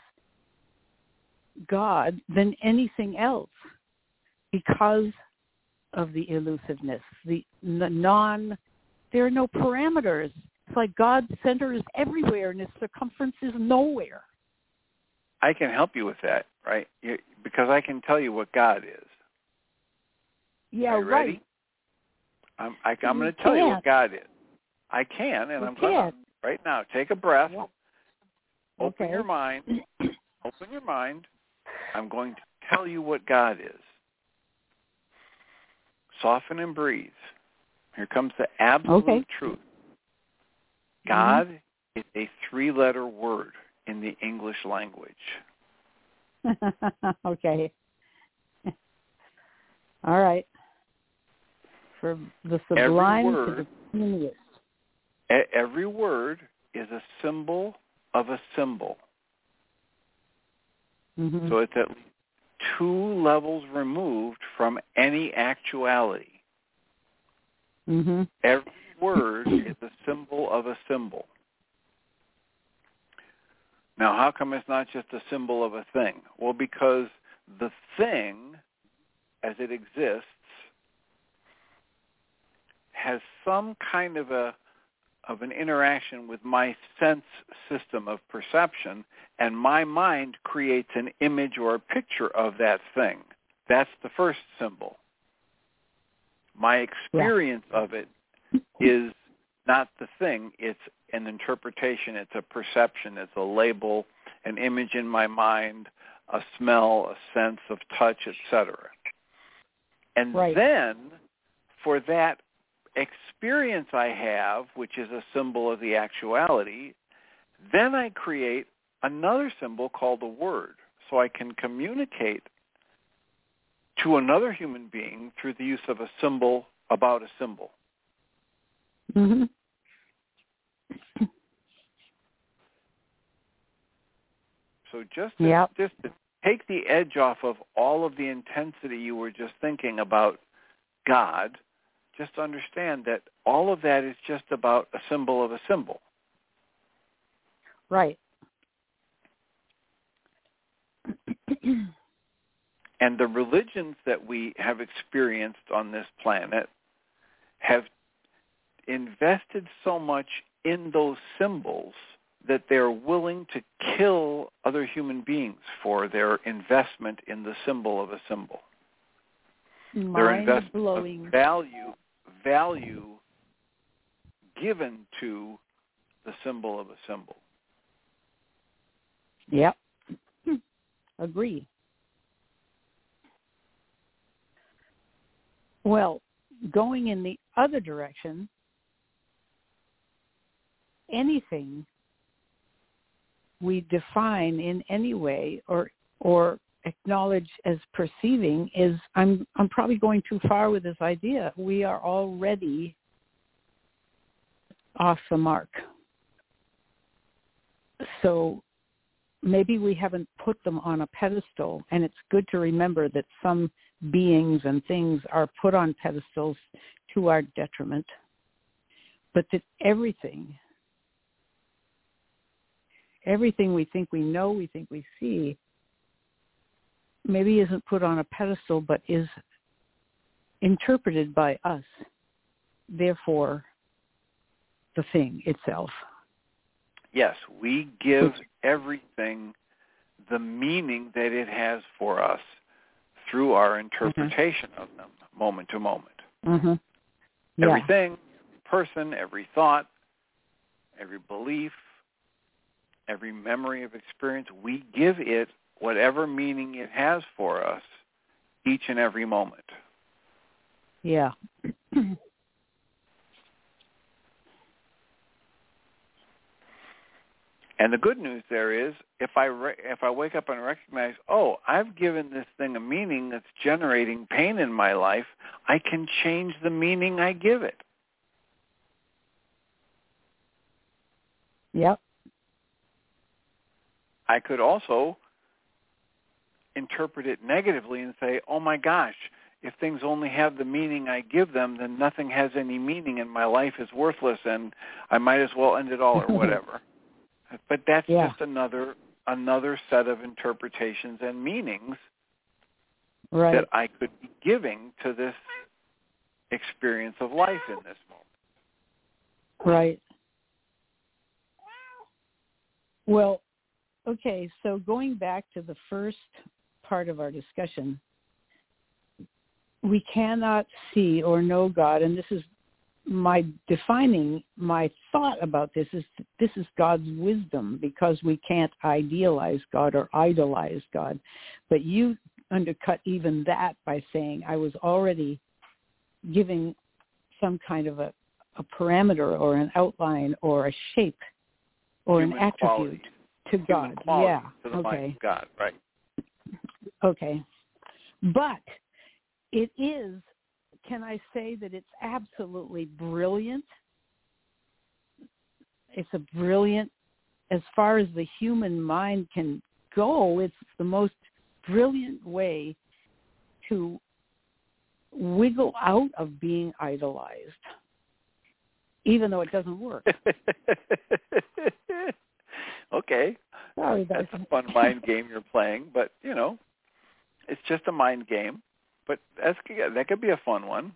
God than anything else because of the elusiveness, there are no parameters. It's like God's center is everywhere and its circumference is nowhere. I can help you with that, right? Because I can tell you what God is. Yeah, Are you ready? Right. I'm going to tell you what God is. I can, and I'm going to right now. Take a breath. Yeah. Open your mind. Open your mind. I'm going to tell you what God is. Soften and breathe. Here comes the absolute truth. God is a 3-letter word in the English language. Okay. All right. For the sublime to the meaningless. Every word is a symbol of a symbol. Mm-hmm. So it's at least 2 levels removed from any actuality. Mm-hmm. Every word is a symbol of a symbol. Now, how come it's not just a symbol of a thing? Well, because the thing, as it exists, has some kind of an interaction with my sense system of perception, and my mind creates an image or a picture of that thing. That's the first symbol. My experience of it is not the thing. It's an interpretation. It's a perception. It's a label, an image in my mind, a smell, a sense of touch, etc. And then for that experience I have, which is a symbol of the actuality, then I create another symbol called a word. So I can communicate to another human being through the use of a symbol about a symbol. Mm-hmm. So just to take the edge off of all of the intensity you were just thinking about God, just understand that all of that is just about a symbol of a symbol. Right. And the religions that we have experienced on this planet have invested so much in those symbols that they're willing to kill other human beings for their investment in the symbol of a symbol. Their investment of value given to the symbol of a symbol. Yep. Agree. Well, going in the other direction, anything we define in any way or acknowledge as perceiving is, I'm probably going too far with this idea. We are already off the mark. So maybe we haven't put them on a pedestal, and it's good to remember that some beings and things are put on pedestals to our detriment, but that everything we think we know, we think we see, maybe isn't put on a pedestal, but is interpreted by us, therefore the thing itself. Yes, we give everything the meaning that it has for us through our interpretation of them, moment to moment. Mm-hmm. Yeah. Everything, person, every thought, every belief, every memory of experience, we give it whatever meaning it has for us each and every moment. Yeah. And the good news there is, if I wake up and recognize, oh, I've given this thing a meaning that's generating pain in my life, I can change the meaning I give it. Yep. I could also interpret it negatively and say, oh my gosh, if things only have the meaning I give them, then nothing has any meaning and my life is worthless and I might as well end it all or whatever. But that's just another set of interpretations and meanings that I could be giving to this experience of life in this moment. Right. Well, okay, so going back to the first part of our discussion, we cannot see or know God, and this is my thought about this is God's wisdom, because we can't idealize God or idolize God. But you undercut even that by saying I was already giving some kind of a parameter or an outline or a shape or Human an attribute to God. Yeah. To the mind of God, right. Okay. But it is, can I say that it's absolutely brilliant? It's a brilliant, as far as the human mind can go, it's the most brilliant way to wiggle out of being idolized, even though it doesn't work. Okay. Sorry, that's a fun mind game you're playing, but, it's just a mind game. But that could be a fun one.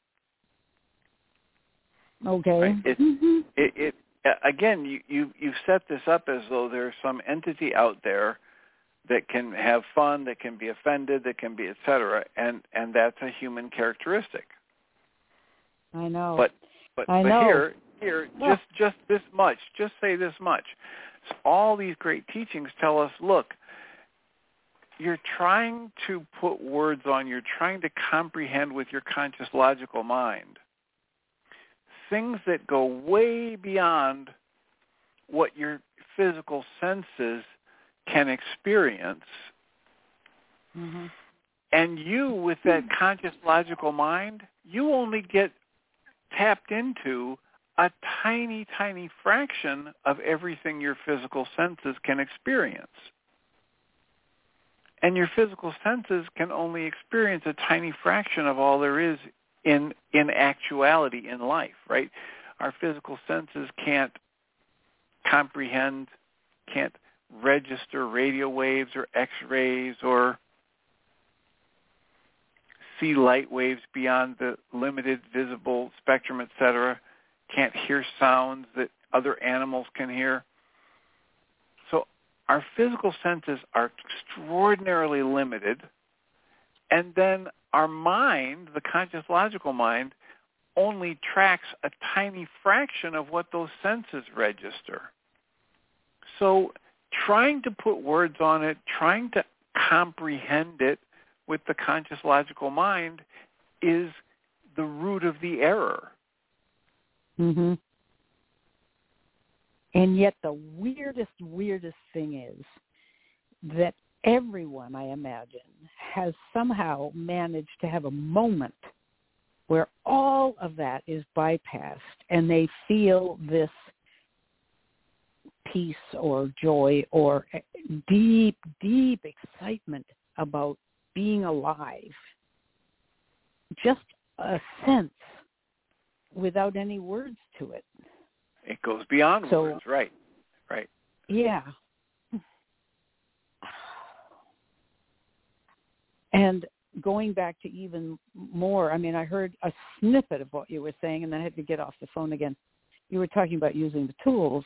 Okay. Right? Again, you've set this up as though there's some entity out there that can have fun, that can be offended, that can be et cetera, and that's a human characteristic. I know. But here, just this much. Just say this much. So all these great teachings tell us, look, you're trying to put words on, you're trying to comprehend with your conscious logical mind things that go way beyond what your physical senses can experience. Mm-hmm. And you, with that conscious logical mind, you only get tapped into a tiny, tiny fraction of everything your physical senses can experience. And your physical senses can only experience a tiny fraction of all there is in actuality in life, right? Our physical senses can't comprehend, can't register radio waves or X-rays or see light waves beyond the limited visible spectrum, et cetera, can't hear sounds that other animals can hear. So our physical senses are extraordinarily limited, and then our mind, the conscious logical mind, only tracks a tiny fraction of what those senses register. So trying to put words on it, trying to comprehend it with the conscious logical mind is the root of the error. Mm-hmm. And yet the weirdest thing is that everyone, I imagine, has somehow managed to have a moment where all of that is bypassed and they feel this peace or joy or deep, deep excitement about being alive. Just a sense without any words to it. It goes beyond words, right. Yeah. And going back to even more, I mean, I heard a snippet of what you were saying, and then I had to get off the phone again. You were talking about using the tools.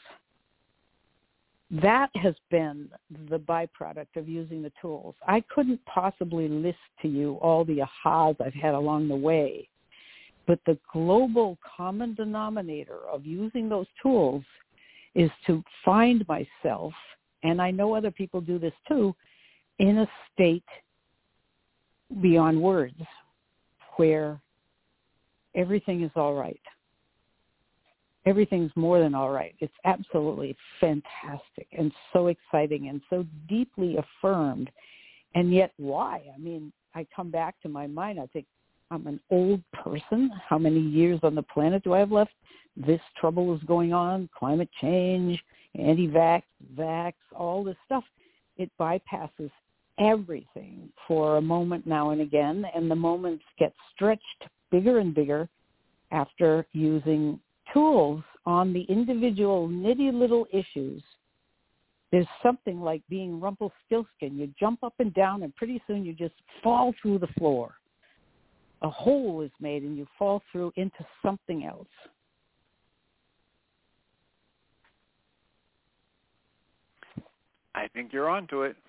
That has been the byproduct of using the tools. I couldn't possibly list to you all the ahas I've had along the way, but the global common denominator of using those tools is to find myself and I know other people do this too, in a state beyond words where everything is all right. Everything's more than all right. It's absolutely fantastic and so exciting and so deeply affirmed. And yet why? I mean, I come back to my mind. I think I'm an old person. How many years on the planet do I have left? This trouble is going on, climate change, anti-vax, vax, all this stuff. It bypasses everything for a moment now and again, and the moments get stretched bigger and bigger after using tools on the individual nitty little issues. There's something like being Rumpelstiltskin. You jump up and down, and pretty soon you just fall through the floor. A hole is made, and you fall through into something else. I think you're onto it.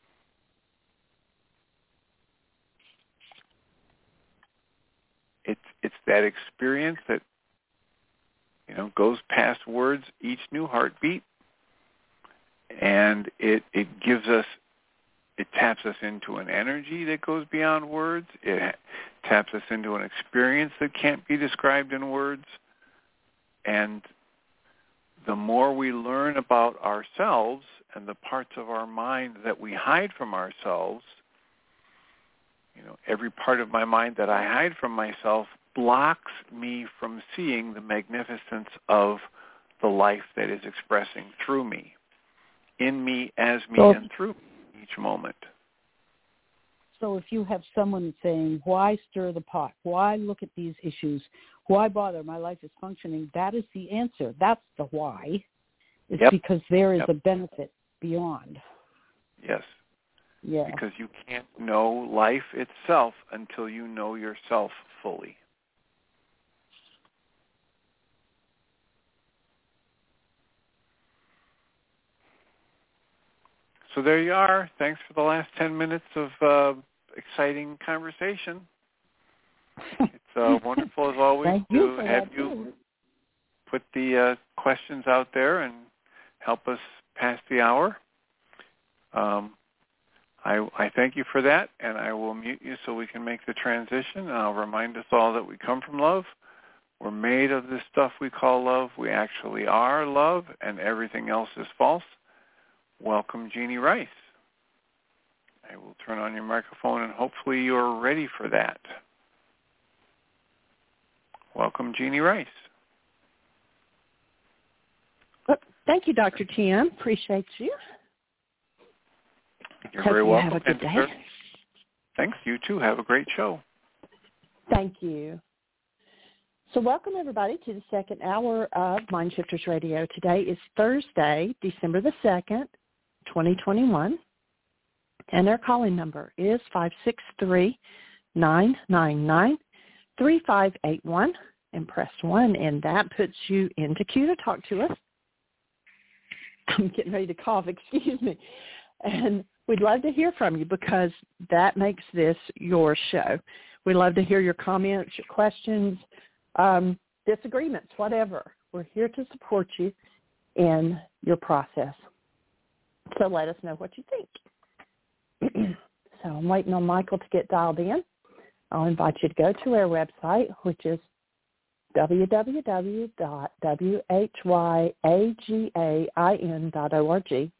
It's that experience that, goes past words, each new heartbeat, and it taps us into an energy that goes beyond words. It taps us into an experience that can't be described in words. And the more we learn about ourselves and the parts of our mind that we hide from ourselves, every part of my mind that I hide from myself blocks me from seeing the magnificence of the life that is expressing through me, in me, as me, and through me each moment. So if you have someone saying, why stir the pot? Why look at these issues? Why bother? My life is functioning. That is the answer. That's the why. It's because there is a benefit beyond. Yes. Yeah. Because you can't know life itself until you know yourself fully. So there you are. Thanks for the last 10 minutes of exciting conversation. It's wonderful, as always, to have you put the questions out there and help us pass the hour. I thank you for that, and I will mute you so we can make the transition. And I'll remind us all that we come from love. We're made of this stuff we call love. We actually are love, and everything else is false. Welcome, Jeanie Ryce. I will turn on your microphone, and hopefully you're ready for that. Welcome, Jeanie Ryce. Well, thank you, Dr. Tim. Appreciate you. You're very welcome. Have a good day. Thanks. You too. Have a great show. Thank you. So welcome, everybody, to the second hour of Mind Shifters Radio. Today is Thursday, December the 2nd, 2021, and our calling number is 563-999-3581, and press 1, and that puts you into queue to talk to us. I'm getting ready to cough, excuse me. And we'd love to hear from you because that makes this your show. We love to hear your comments, your questions, disagreements, whatever. We're here to support you in your process. So let us know what you think. So I'm waiting on Michael to get dialed in. I'll invite you to go to our website, which is www.whyagain.org,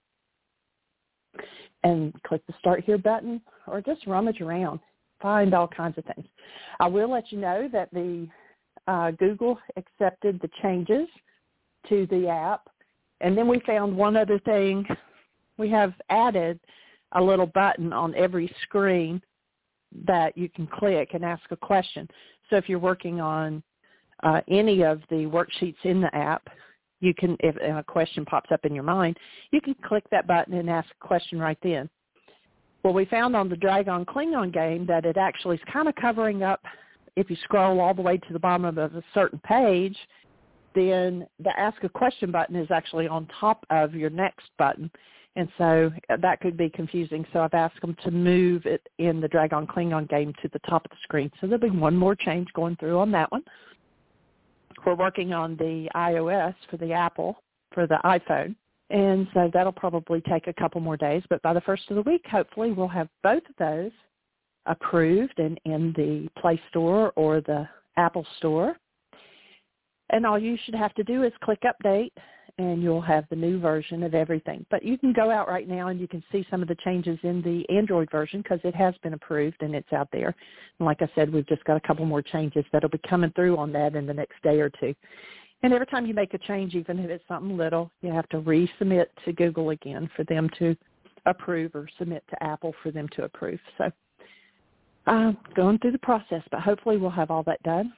and click the Start Here button, or just rummage around. Find all kinds of things. I will let you know that the Google accepted the changes to the app. And then we found one other thing. We have added a little button on every screen that you can click and ask a question. So if you're working on any of the worksheets in the app, you can, if a question pops up in your mind, you can click that button and ask a question right then. Well, we found on the Dragon Klingon game that it actually is kind of covering up. If you scroll all the way to the bottom of a certain page, then the Ask a Question button is actually on top of your next button. And so that could be confusing. So I've asked them to move it in the Dragon Klingon game to the top of the screen. So there'll be one more change going through on that one. We're working on the iOS for the Apple, for the iPhone, And so that'll probably take a couple more days. But by the first of the week, hopefully we'll have both of those approved and in the Play Store or the Apple Store. And all you should have to do is click update, and you'll have the new version of everything. But you can go out right now and you can see some of the changes in the Android version because it has been approved and it's out there. And like I said, we've just got a couple more changes that'll be coming through on that in the next day or two. And every time you make a change, even if it's something little, you have to resubmit to Google again for them to approve, or submit to Apple for them to approve. So going through the process, but hopefully we'll have all that done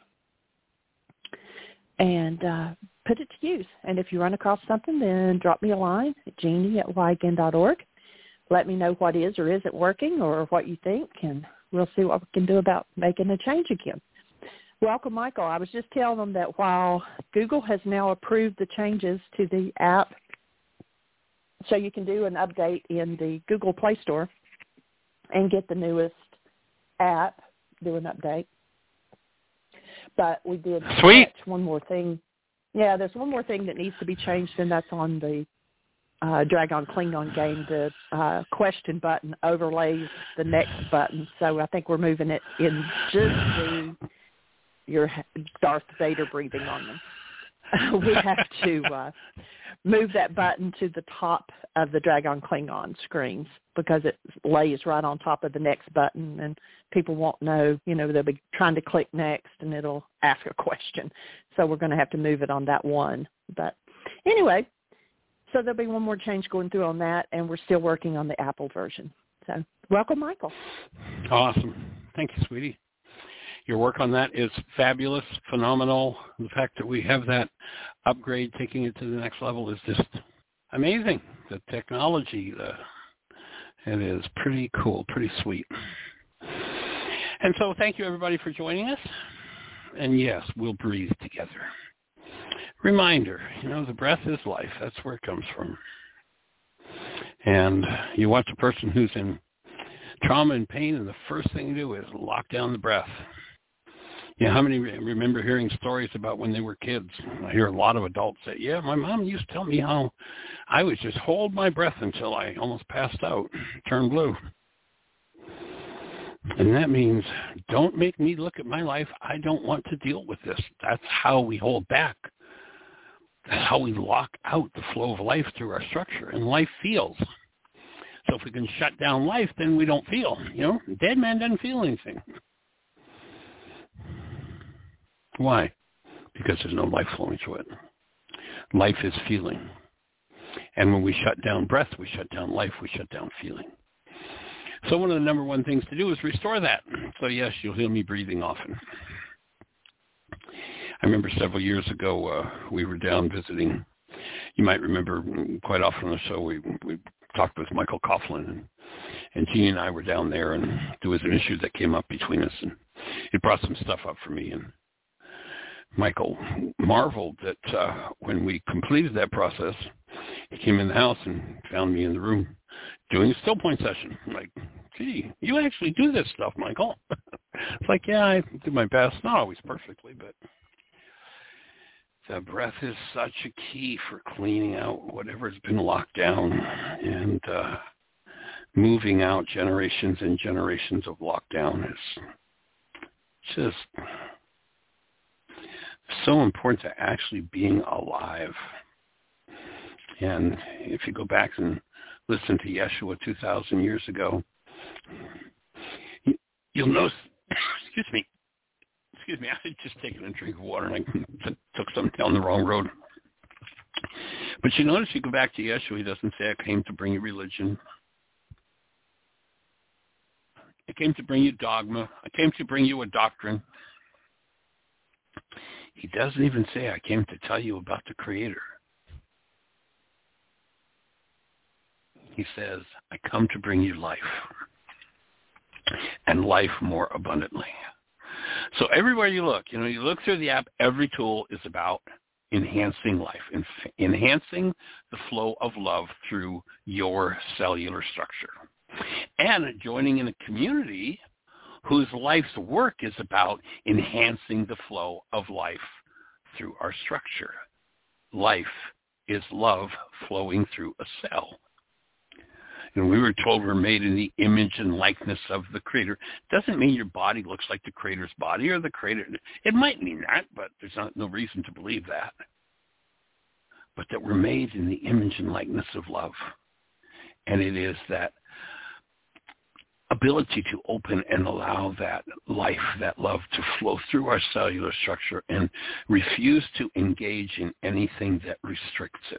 and put it to use. And if you run across something, then drop me a line at jeannie@yagain.org. Let me know what is or isn't working or what you think, and we'll see what we can do about making a change again. Welcome, Michael. I was just telling them that while Google has now approved the changes to the app, so you can do an update in the Google Play Store and get the newest app, do an update. But we did catch one more thing. Yeah, there's one more thing that needs to be changed, and that's on the Dragon Klingon game. The question button overlays the next button. So I think we're moving it in just your Darth Vader breathing on them. We have to move that button to the top of the Dragon Klingon screens because it lays right on top of the next button, and people won't know, they'll be trying to click next and it'll ask a question. So we're going to have to move it on that one. But anyway, so there'll be one more change going through on that, and we're still working on the Apple version. So welcome, Michael. Awesome. Thank you, sweetie. Your work on that is fabulous, phenomenal. The fact that we have that upgrade, taking it to the next level, is just amazing. The technology, it is pretty cool, pretty sweet. And so thank you, everybody, for joining us. And yes, we'll breathe together. Reminder, the breath is life. That's where it comes from. And you watch a person who's in trauma and pain, and the first thing you do is lock down the breath. How many remember hearing stories about when they were kids? I hear a lot of adults say, yeah, my mom used to tell me how I would just hold my breath until I almost passed out, turned blue. And that means, don't make me look at my life. I don't want to deal with this. That's how we hold back. That's how we lock out the flow of life through our structure, and life feels. So if we can shut down life, then we don't feel. A dead man doesn't feel anything. Why? Because there's no life flowing through it. Life is feeling. And when we shut down breath, we shut down life, we shut down feeling. So one of the number one things to do is restore that. So yes, you'll hear me breathing often. I remember several years ago, we were down visiting. You might remember quite often on the show, we talked with Michael Coughlin, and Jeannie and I were down there, and there was an issue that came up between us, and it brought some stuff up for me. And Michael marveled that when we completed that process, he came in the house and found me in the room doing a still point session. I'm like, gee, you actually do this stuff, Michael. It's like, yeah, I do my best. Not always perfectly, but the breath is such a key for cleaning out whatever's been locked down and moving out generations and generations of lockdown is just so important to actually being alive. And if you go back and listen to Yeshua 2,000 years ago, you'll notice, excuse me, I had just taken a drink of water and I took something down the wrong road. But you notice you go back to Yeshua, he doesn't say, I came to bring you religion. I came to bring you dogma. I came to bring you a doctrine. He doesn't even say, I came to tell you about the Creator. He says, I come to bring you life, and life more abundantly. So everywhere you look through the app, every tool is about enhancing life, enhancing the flow of love through your cellular structure, and joining in a community whose life's work is about enhancing the flow of life through our structure. Life is love flowing through a cell. And we were told we're made in the image and likeness of the Creator. Doesn't mean your body looks like the Creator's body or the Creator. It might mean that, but there's no reason to believe that. But that we're made in the image and likeness of love. And it is that ability to open and allow that life, that love to flow through our cellular structure and refuse to engage in anything that restricts it.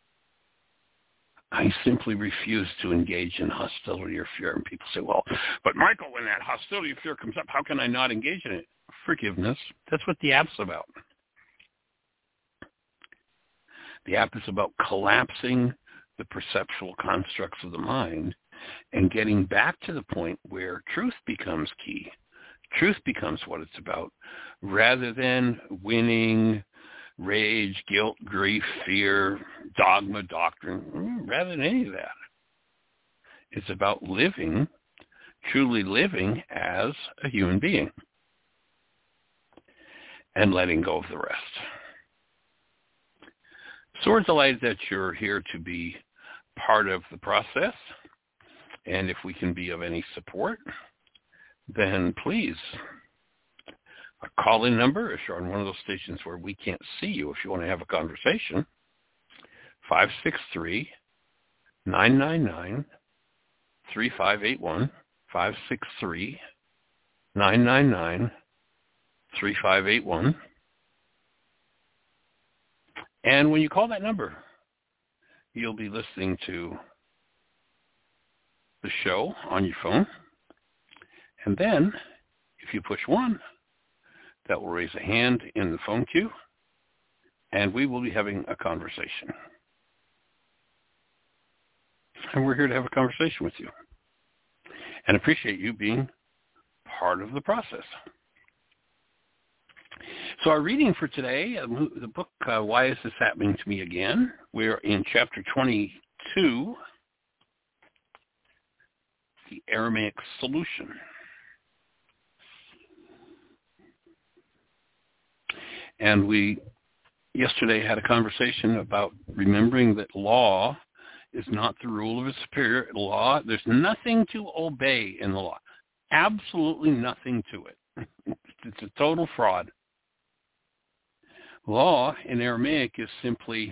I simply refuse to engage in hostility or fear. And people say, well, but Michael, when that hostility or fear comes up, how can I not engage in it? Forgiveness. That's what the app's about. The app is about collapsing the perceptual constructs of the mind and getting back to the point where truth becomes key. Truth becomes what it's about, rather than winning, rage, guilt, grief, fear, dogma, doctrine, rather than any of that. It's about living, truly living as a human being and letting go of the rest. So we're delighted that you're here to be part of the process. And if we can be of any support, then please, a call-in number, if you're on one of those stations where we can't see you, if you want to have a conversation, 563-999-3581, 563-999-3581. And when you call that number, you'll be listening to the show on your phone. And then, if you push 1, that will raise a hand in the phone queue, and we will be having a conversation. And we're here to have a conversation with you and appreciate you being part of the process. So our reading for today, the book, Why Is This Happening to Me Again? We're in chapter 22, the Aramaic Solution. And we yesterday had a conversation about remembering that law is not the rule of a superior. Law, there's nothing to obey in the law. Absolutely nothing to it. It's a total fraud. Law in Aramaic is simply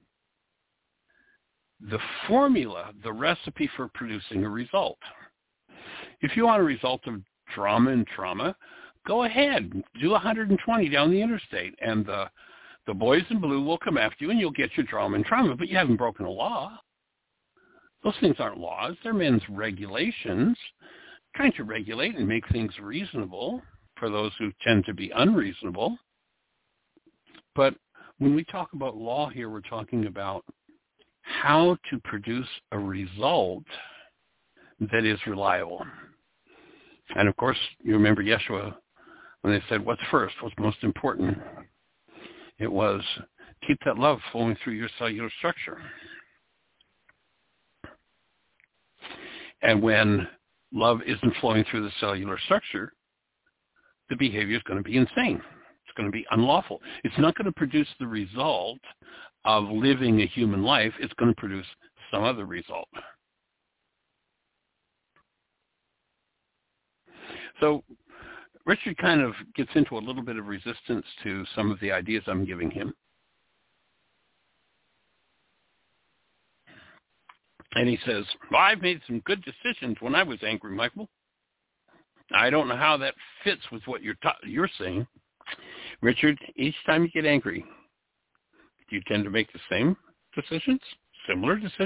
the formula, the recipe for producing a result. If you want a result of drama and trauma, go ahead, do 120 down the interstate, and the boys in blue will come after you, and you'll get your drama and trauma, but you haven't broken a law. Those things aren't laws. They're men's regulations, trying to regulate and make things reasonable for those who tend to be unreasonable. But when we talk about law here, we're talking about how to produce a result that is reliable. And of course, you remember Yeshua when they said, what's first, what's most important? It was keep that love flowing through your cellular structure. And when love isn't flowing through the cellular structure, the behavior is going to be insane. It's going to be unlawful. It's not going to produce the result of living a human life. It's going to produce some other result. So Richard kind of gets into a little bit of resistance to some of the ideas I'm giving him. And he says, well, I've made some good decisions when I was angry, Michael. I don't know how that fits with what you're saying. Richard, each time you get angry, do you tend to make the same decisions, similar decisions?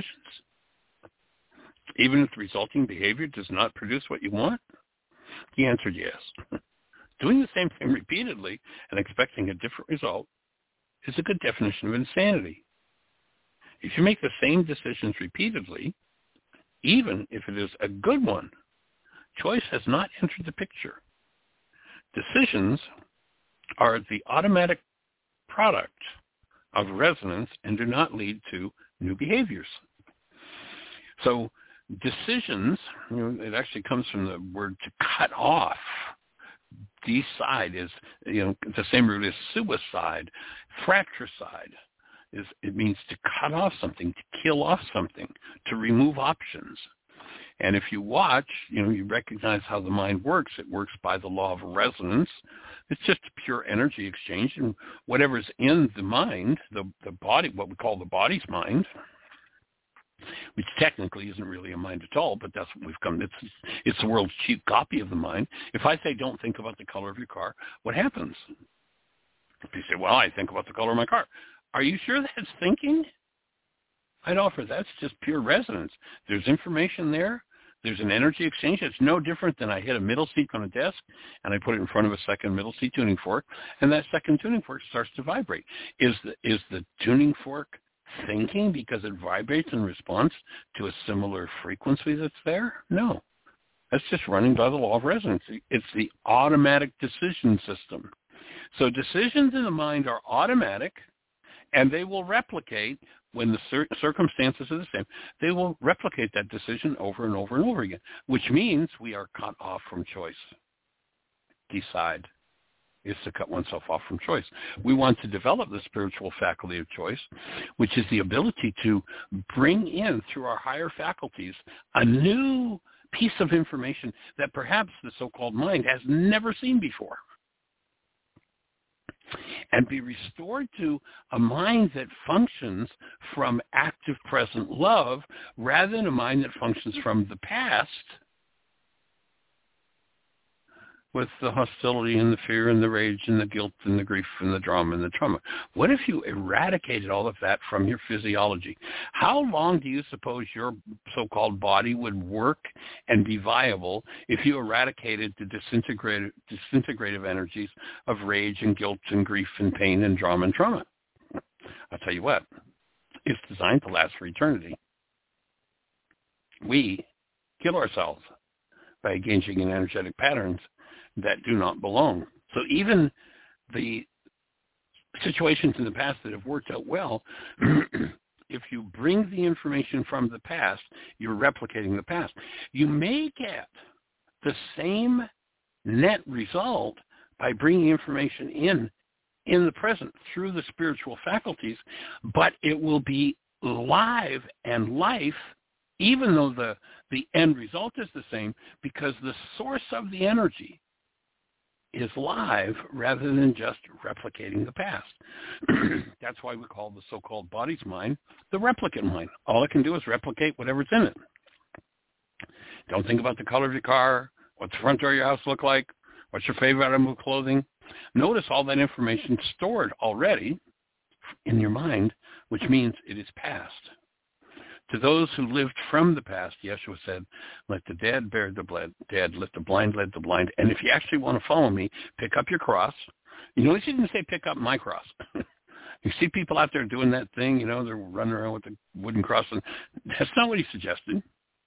Even if the resulting behavior does not produce what you want? He answered yes. Doing the same thing repeatedly and expecting a different result is a good definition of insanity. If you make the same decisions repeatedly, even if it is a good one, choice has not entered the picture. Decisions are the automatic product of resonance and do not lead to new behaviors. So decisions, it actually comes from the word to cut off. Decide is, the same root as suicide, fratricide. it means to cut off something, to kill off something, to remove options. And if you watch, you recognize how the mind works. It works by the law of resonance. It's just a pure energy exchange, and whatever's in the mind, the body, what we call the body's mind, which technically isn't really a mind at all, but that's what we've come. It's the world's cheap copy of the mind. If I say, don't think about the color of your car, what happens? If you say, well, I think about the color of my car. Are you sure that's thinking? I'd offer that's just pure resonance. There's information there. There's an energy exchange. It's no different than I hit a middle seat on a desk and I put it in front of a second middle seat tuning fork, and that second tuning fork starts to vibrate. Is the tuning fork thinking because it vibrates in response to a similar frequency that's there? No. That's just running by the law of resonance. It's the automatic decision system. So decisions in the mind are automatic, and they will replicate when the circumstances are the same. They will replicate that decision over and over and over again, which means we are cut off from choice. Decide is to cut oneself off from choice. We want to develop the spiritual faculty of choice, which is the ability to bring in through our higher faculties a new piece of information that perhaps the so-called mind has never seen before, and be restored to a mind that functions from active present love rather than a mind that functions from the past with the hostility and the fear and the rage and the guilt and the grief and the drama and the trauma. What if you eradicated all of that from your physiology? How long do you suppose your so-called body would work and be viable if you eradicated the disintegrative energies of rage and guilt and grief and pain and drama and trauma? I'll tell you what, it's designed to last for eternity. We kill ourselves by engaging in energetic patterns that do not belong. So even the situations in the past that have worked out well, if you bring the information from the past, you're replicating the past. You may get the same net result by bringing information in the present through the spiritual faculties, but it will be live and life, even though the end result is the same, because the source of the energy is live rather than just replicating the past. That's why we call the so-called body's mind the replicant mind. All it can do is replicate whatever's in it. Don't think about the color of your car, what the front door of your house look like, what's your favorite item of clothing. Notice all that information stored already in your mind, which means it is past. To those who lived from the past, Yeshua said, let the dead bury the dead, let the blind lead the blind. And if you actually want to follow me, pick up your cross. You notice he didn't say pick up my cross. You see people out there doing that thing, they're running around with a wooden cross. And that's not what he suggested.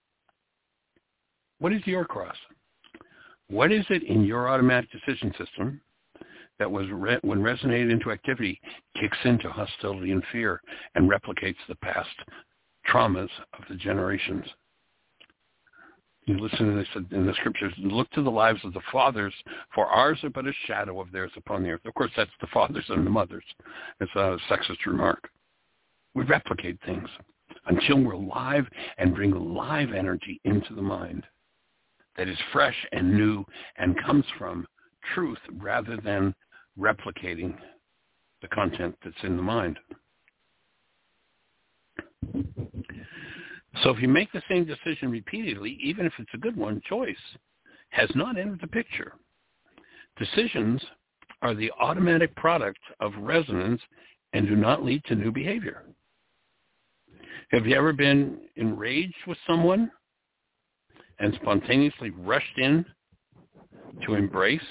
What is your cross? What is it in your automatic decision system that when resonated into activity, kicks into hostility and fear and replicates the past traumas of the generations? You listen to this in the scriptures, look to the lives of the fathers, for ours are but a shadow of theirs upon the earth. Of course, that's the fathers and the mothers. It's a sexist remark. We replicate things until we're live and bring live energy into the mind that is fresh and new and comes from truth rather than replicating the content that's in the mind. So if you make the same decision repeatedly, even if it's a good one, choice has not entered the picture. Decisions are the automatic product of resonance and do not lead to new behavior. Have you ever been enraged with someone and spontaneously rushed in to embrace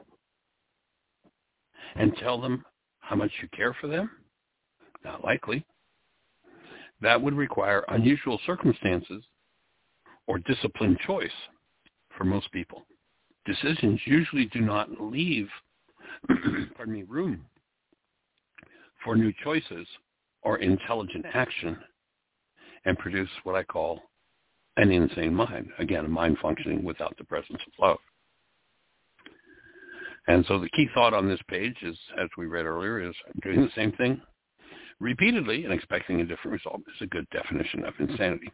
and tell them how much you care for them? Not likely. That would require unusual circumstances or disciplined choice for most people. Decisions usually do not leave room for new choices or intelligent action and produce what I call an insane mind. Again, a mind functioning without the presence of love. And so the key thought on this page is, as we read earlier, is doing the same thing repeatedly and expecting a different result is a good definition of insanity.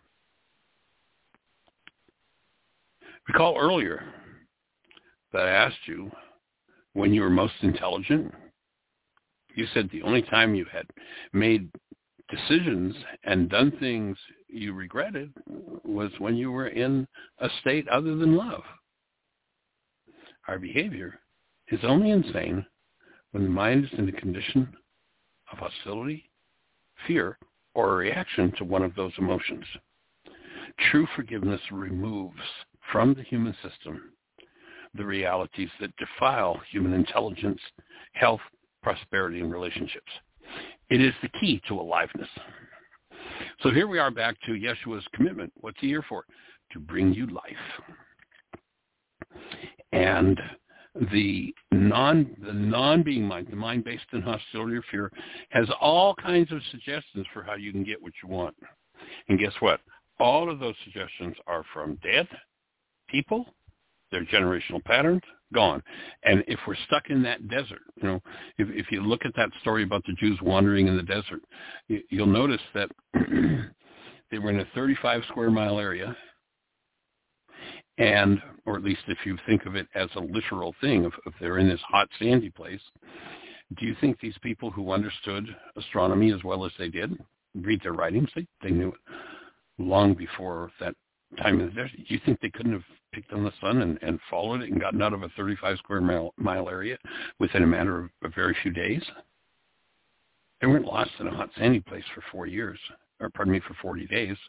Recall earlier that I asked you when you were most intelligent. You said the only time you had made decisions and done things you regretted was when you were in a state other than love. Our behavior is only insane when the mind is in a condition of hostility, fear, or a reaction to one of those emotions. True forgiveness removes from the human system the realities that defile human intelligence, health, prosperity, and relationships. It is the key to aliveness. So here we are back to Yeshua's commitment. What's he here for? To bring you life. And the non-being mind, the mind based in hostility or fear, has all kinds of suggestions for how you can get what you want. And guess what? All of those suggestions are from dead people, their generational patterns, gone. And if we're stuck in that desert, if you look at that story about the Jews wandering in the desert, you'll notice that they were in a 35 square mile area. And, or at least if you think of it as a literal thing, if they're in this hot, sandy place, do you think these people who understood astronomy as well as they did, read their writings, they knew it long before that time in the desert? Do you think they couldn't have picked on the sun and followed it and gotten out of a 35 square mile area within a matter of a very few days? They weren't lost in a hot, sandy place for 40 years. 40 days.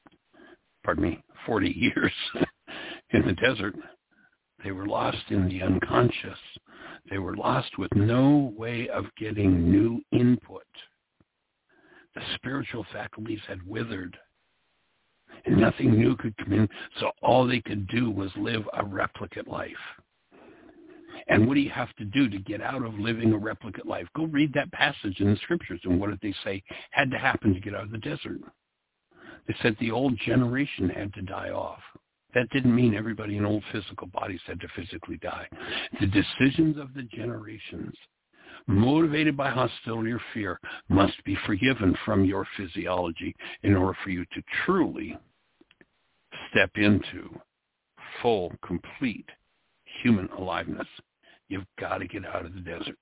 40 years. In the desert. They were lost in the unconscious. They were lost with no way of getting new input. The spiritual faculties had withered, and nothing new could come in, so all they could do was live a replicate life. And what do you have to do to get out of living a replicate life? Go read that passage in the scriptures, and what did they say had to happen to get out of the desert? They said the old generation had to die off. That didn't mean everybody in old physical bodies had to physically die. The decisions of the generations, motivated by hostility or fear, must be forgiven from your physiology in order for you to truly step into full, complete human aliveness. You've got to get out of the desert.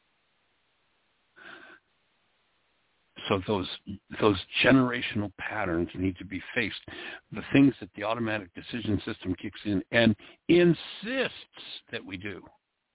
So those generational patterns need to be faced. The things that the automatic decision system kicks in and insists that we do.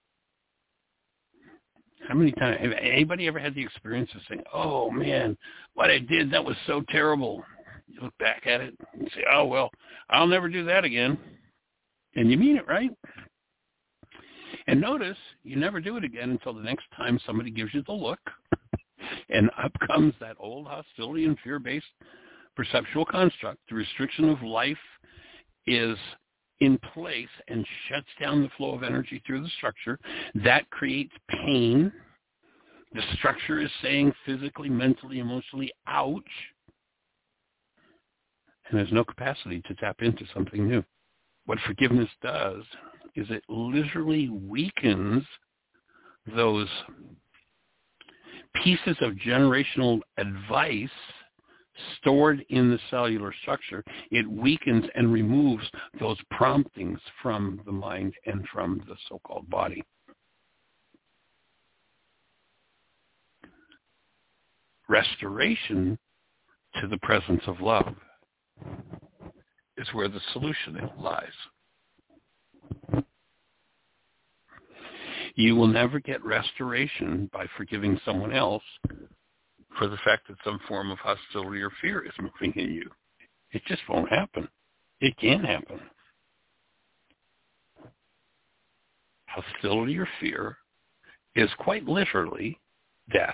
How many times, have anybody ever had the experience of saying, oh man, what I did, that was so terrible. You look back at it and say, oh well, I'll never do that again. And you mean it, right? And notice, you never do it again until the next time somebody gives you the look. And up comes that old hostility and fear-based perceptual construct. The restriction of life is in place and shuts down the flow of energy through the structure. That creates pain. The structure is saying physically, mentally, emotionally, ouch. And there's no capacity to tap into something new. What forgiveness does is it literally weakens those pieces of generational advice stored in the cellular structure. It weakens and removes those promptings from the mind and from the so-called body. Restoration to the presence of love is where the solution lies. You will never get restoration by forgiving someone else for the fact that some form of hostility or fear is moving in you. It just won't happen. It can happen. Hostility or fear is quite literally death.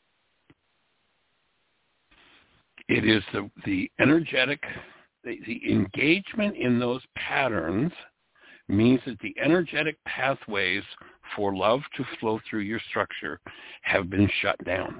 It is the energetic, the engagement in those patterns means that the energetic pathways for love to flow through your structure have been shut down.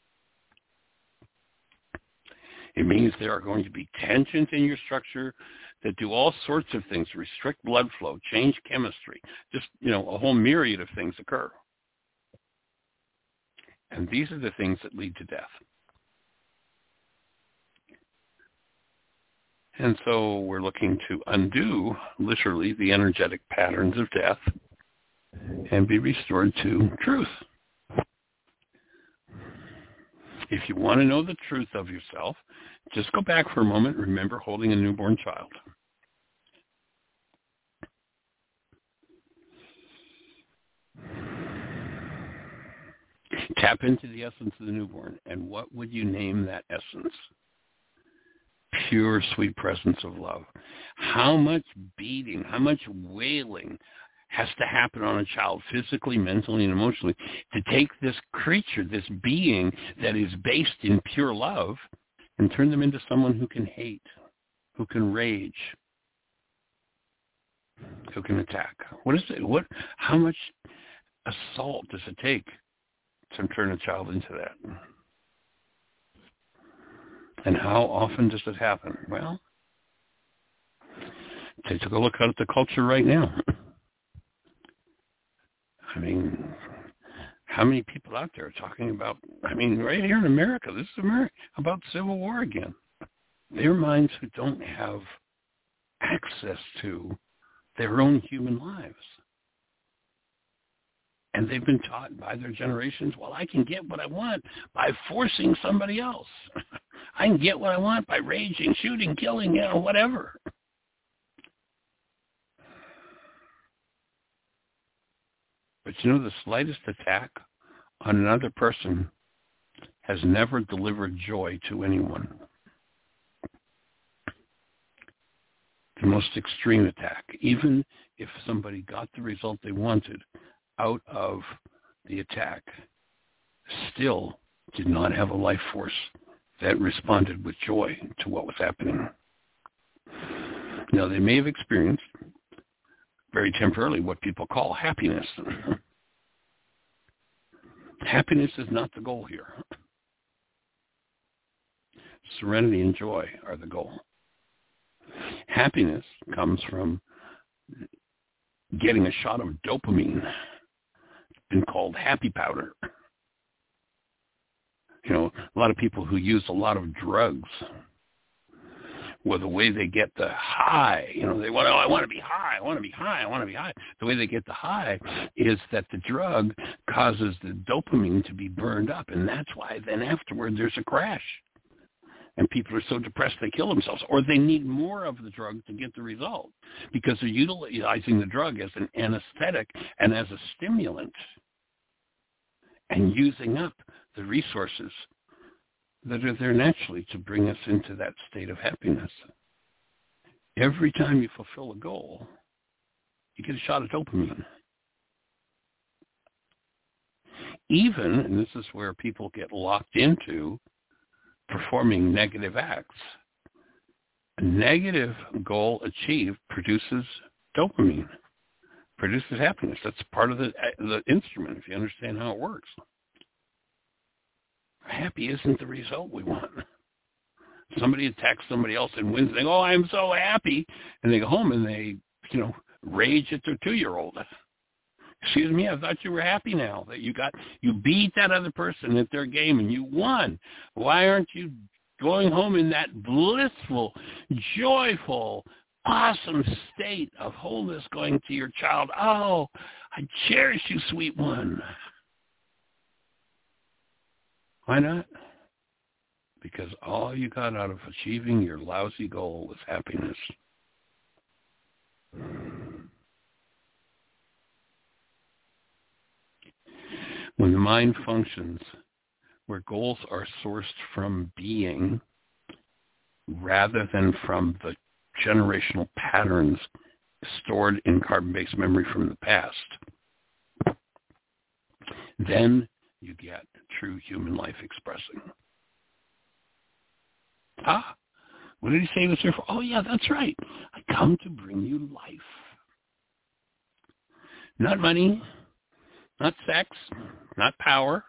It means there are going to be tensions in your structure that do all sorts of things, restrict blood flow, change chemistry, just, a whole myriad of things occur. And these are the things that lead to death. And so we're looking to undo, literally, the energetic patterns of death and be restored to truth. If you want to know the truth of yourself, just go back for a moment. Remember holding a newborn child. Tap into the essence of the newborn. And what would you name that essence? Pure, sweet presence of love. How much beating, how much wailing has to happen on a child physically, mentally, and emotionally to take this creature, this being that is based in pure love, and turn them into someone who can hate, who can rage, who can attack? What is it? How much assault does it take to turn a child into that? And how often does it happen? Well, take a look at the culture right now. I mean, how many people out there are talking about, right here in America, this is America, about Civil War again. Their minds who don't have access to their own human lives. And they've been taught by their generations, well, I can get what I want by forcing somebody else. I can get what I want by raging, shooting, killing, whatever. But the slightest attack on another person has never delivered joy to anyone. The most extreme attack, even if somebody got the result they wanted out of the attack, still did not have a life force that responded with joy to what was happening. Now, they may have experienced very temporarily what people call happiness. Happiness is not the goal here. Serenity and joy are the goal. Happiness comes from getting a shot of dopamine. It's been called happy powder. A lot of people who use a lot of drugs, well, the way they get the high, they want, I want to be high, I want to be high, I want to be high. The way they get the high is that the drug causes the dopamine to be burned up, and that's why then afterward there's a crash. And people are so depressed they kill themselves, or they need more of the drug to get the result because they're utilizing the drug as an anesthetic and as a stimulant and using up the resources that are there naturally to bring us into that state of happiness. Every time you fulfill a goal, you get a shot of dopamine. Even, and this is where people get locked into performing negative acts, a negative goal achieved produces dopamine, produces happiness. That's part of the instrument, if you understand how it works. Happy isn't the result we want. Somebody attacks somebody else and wins, and they go, oh, I'm so happy. And they go home and they, rage at their 2-year-old. Excuse me, I thought you were happy now that you beat that other person at their game and you won. Why aren't you going home in that blissful, joyful, awesome state of wholeness going to your child? Oh, I cherish you, sweet one. Why not? Because all you got out of achieving your lousy goal was happiness. When the mind functions where goals are sourced from being rather than from the generational patterns stored in carbon-based memory from the past, then you get true human life expressing. What did he say he was here for? Oh, yeah, that's right. I come to bring you life. Not money, not sex, not power,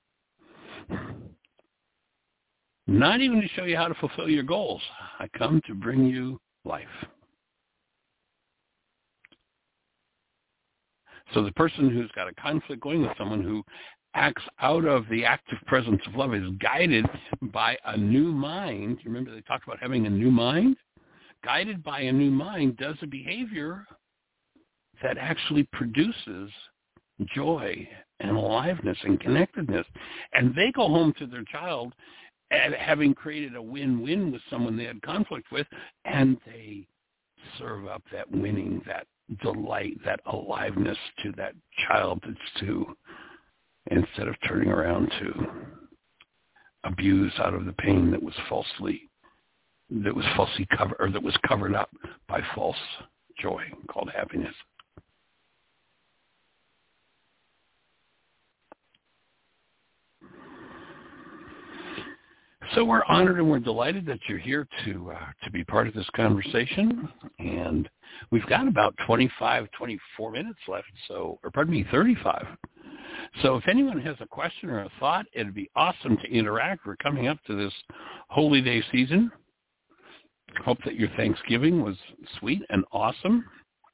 not even to show you how to fulfill your goals. I come to bring you life. So the person who's got a conflict going with someone who acts out of the active presence of love is guided by a new mind. Remember they talked about having a new mind? guided by a new mind, does a behavior that actually produces joy and aliveness and connectedness. And they go home to their child having created a win-win with someone they had conflict with, and they serve up that winning, that delight, that aliveness to that child that's two, instead of turning around to abuse out of the pain that was falsely covered, or that was covered up by false joy called happiness. So we're honored and we're delighted that you're here to be part of this conversation. And we've got about 24 minutes left, or 35. So if anyone has a question or a thought, it'd be awesome to interact. We're coming up to this holy day season. Hope that your Thanksgiving was sweet and awesome,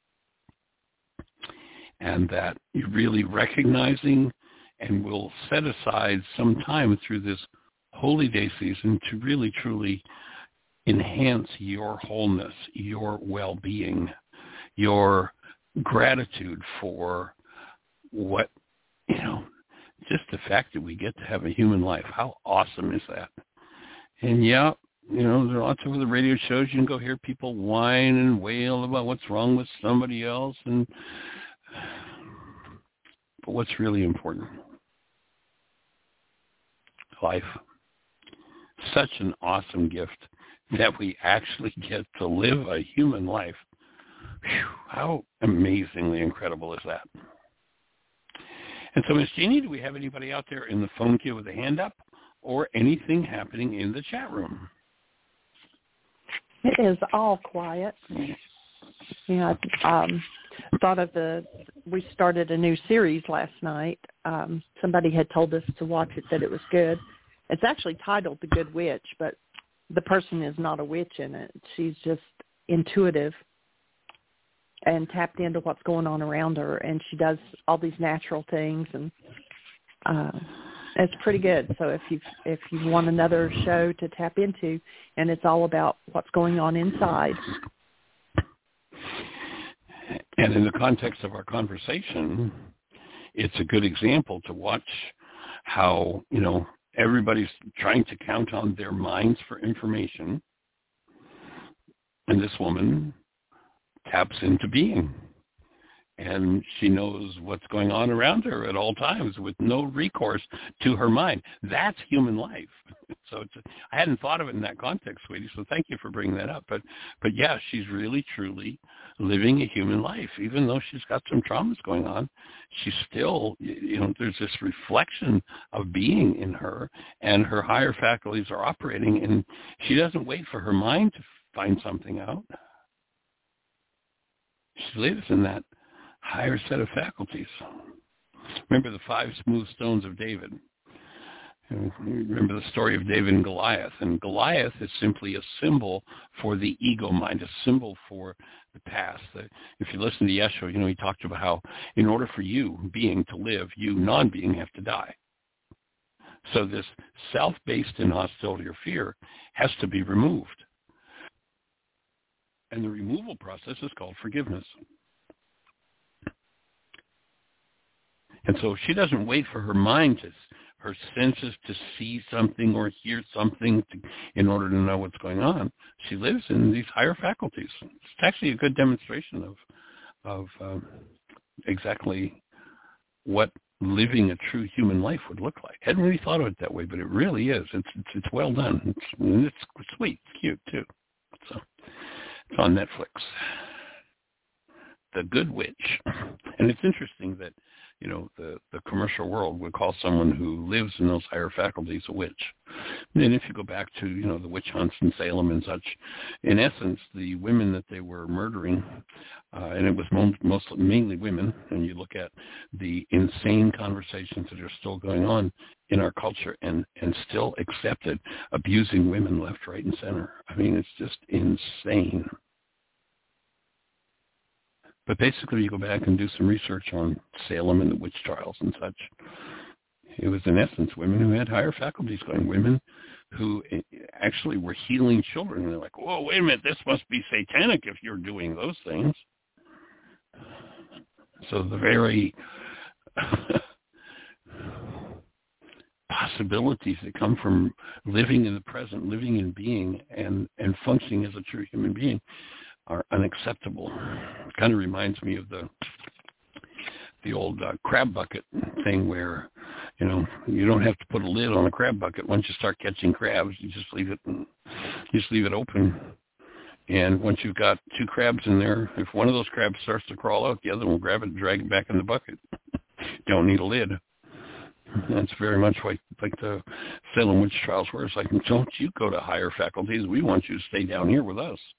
and that you're really recognizing and will set aside some time through this holy day season to really, truly enhance your wholeness, your well-being, your gratitude for what, just the fact that we get to have a human life. How awesome is that? And yeah, there are lots of other radio shows. You can go hear people whine and wail about what's wrong with somebody else. But what's really important? Life. Such an awesome gift that we actually get to live a human life. Whew, how amazingly incredible is that? And so, Ms. Jeannie, do we have anybody out there in the phone queue with a hand up or anything happening in the chat room? It is all quiet. I thought of we started a new series last night. Somebody had told us to watch it, said it was good. It's actually titled The Good Witch, but the person is not a witch in it. She's just intuitive and tapped into what's going on around her, and she does all these natural things, and it's pretty good. So if you want another show to tap into, and it's all about what's going on inside. And in the context of our conversation, it's a good example to watch how, everybody's trying to count on their minds for information, and this woman taps into being, and she knows what's going on around her at all times with no recourse to her mind. That's human life. So I hadn't thought of it in that context, sweetie, so thank you for bringing that up. But yeah, she's really, truly living a human life. Even though she's got some traumas going on, she's still, there's this reflection of being in her, and her higher faculties are operating, and she doesn't wait for her mind to find something out. She lives in that higher set of faculties. Remember the 5 smooth stones of David. Remember the story of David and Goliath. And Goliath is simply a symbol for the ego mind, a symbol for the past. If you listen to Yeshua, he talked about how in order for you, being, to live, you, non-being, have to die. So this self-based in hostility or fear has to be removed. And the removal process is called forgiveness. And so she doesn't wait for her mind, her senses to see something or hear something in order to know what's going on. She lives in these higher faculties. It's actually a good demonstration of exactly what living a true human life would look like. I hadn't really thought of it that way, but it really is. It's well done. It's sweet. It's cute, too. So it's on Netflix. The Good Witch. And it's interesting that, the commercial world would call someone who lives in those higher faculties a witch. And then if you go back to, the witch hunts in Salem and such, in essence, the women that they were murdering, and it was mainly women, and you look at the insane conversations that are still going on in our culture and still accepted, abusing women left, right, and center. I mean, it's just insane. But basically, you go back and do some research on Salem and the witch trials and such, It was, in essence, women who had higher faculties going, women who actually were healing children. And they're like, whoa, wait a minute, this must be satanic if you're doing those things. So the very possibilities that come from living in the present, living in being, and functioning as a true human being are unacceptable. It kind of reminds me of the old crab bucket thing where, you don't have to put a lid on a crab bucket. Once you start catching crabs, you just leave it open. And once you've got 2 crabs in there, if one of those crabs starts to crawl out, the other one will grab it and drag it back in the bucket. Don't need a lid. That's very much like the Salem witch trials, where it's like, don't you go to higher faculties. We want you to stay down here with us.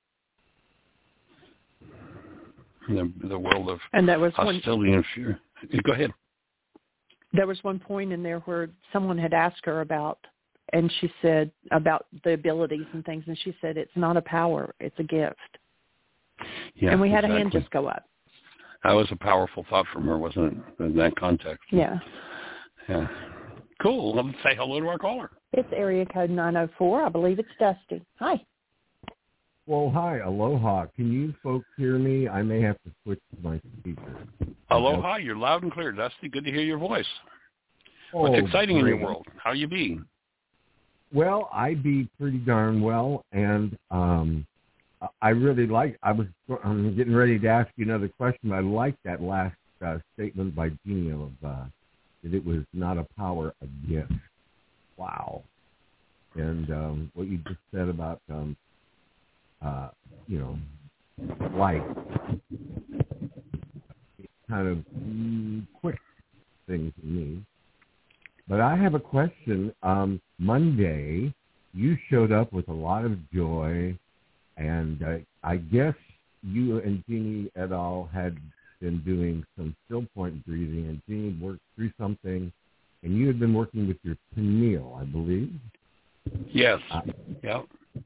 The world of hostility and fear. Go ahead. There was one point in there where someone had asked her about, and she said about the abilities and things, and she said, it's not a power, it's a gift. Yeah, and we had a hand just go up. That was a powerful thought from her, wasn't it, in that context? Yeah. Yeah. Cool. Let's say hello to our caller. It's area code 904. I believe it's Dusty. Hi. Well, hi. Aloha. Can you folks hear me? I may have to switch to my speaker. Aloha. You're loud and clear, Dusty. Good to hear your voice. What's exciting great. in your world? How you be? Well, I be pretty darn well, and I really I'm getting ready to ask you another question, but I like that last statement by Jeannie of that it was not a power, a gift. Wow. And what you just said about, life, kind of quick thing to me. But I have a question. Monday, you showed up with a lot of joy, and I guess you and Jeannie et al. Had been doing some still point breathing, and Jeannie worked through something, and you had been working with your pineal, I believe. Yes. Yeah.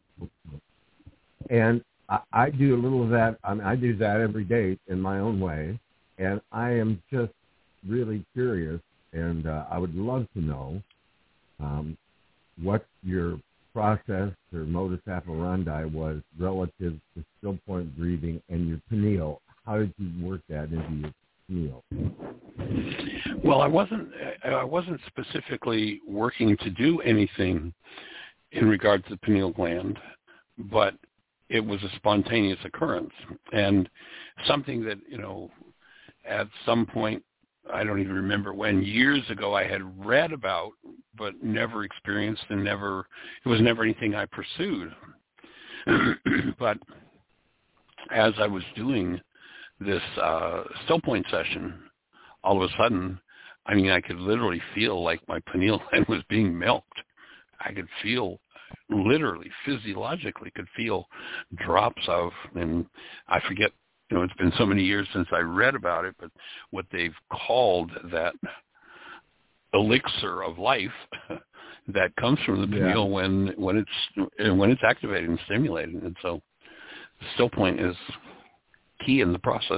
And I do a little of that. I do that every day in my own way, and I am just really curious, and I would love to know what your process or modus operandi was relative to still point breathing and your pineal. How did you work that into your pineal? Well, I wasn't specifically working to do anything in regard to the pineal gland, but it was a spontaneous occurrence, and something that, at some point, I don't even remember when, years ago, I had read about, but never experienced, and it was never anything I pursued. But as I was doing this still point session, all of a sudden, I could literally feel like my pineal gland was being milked. I could feel, literally, physiologically, could feel drops of, and I forget, it's been so many years since I read about it, but what they've called that elixir of life that comes from the pineal when it's activated and stimulated. And so still point is key in the process.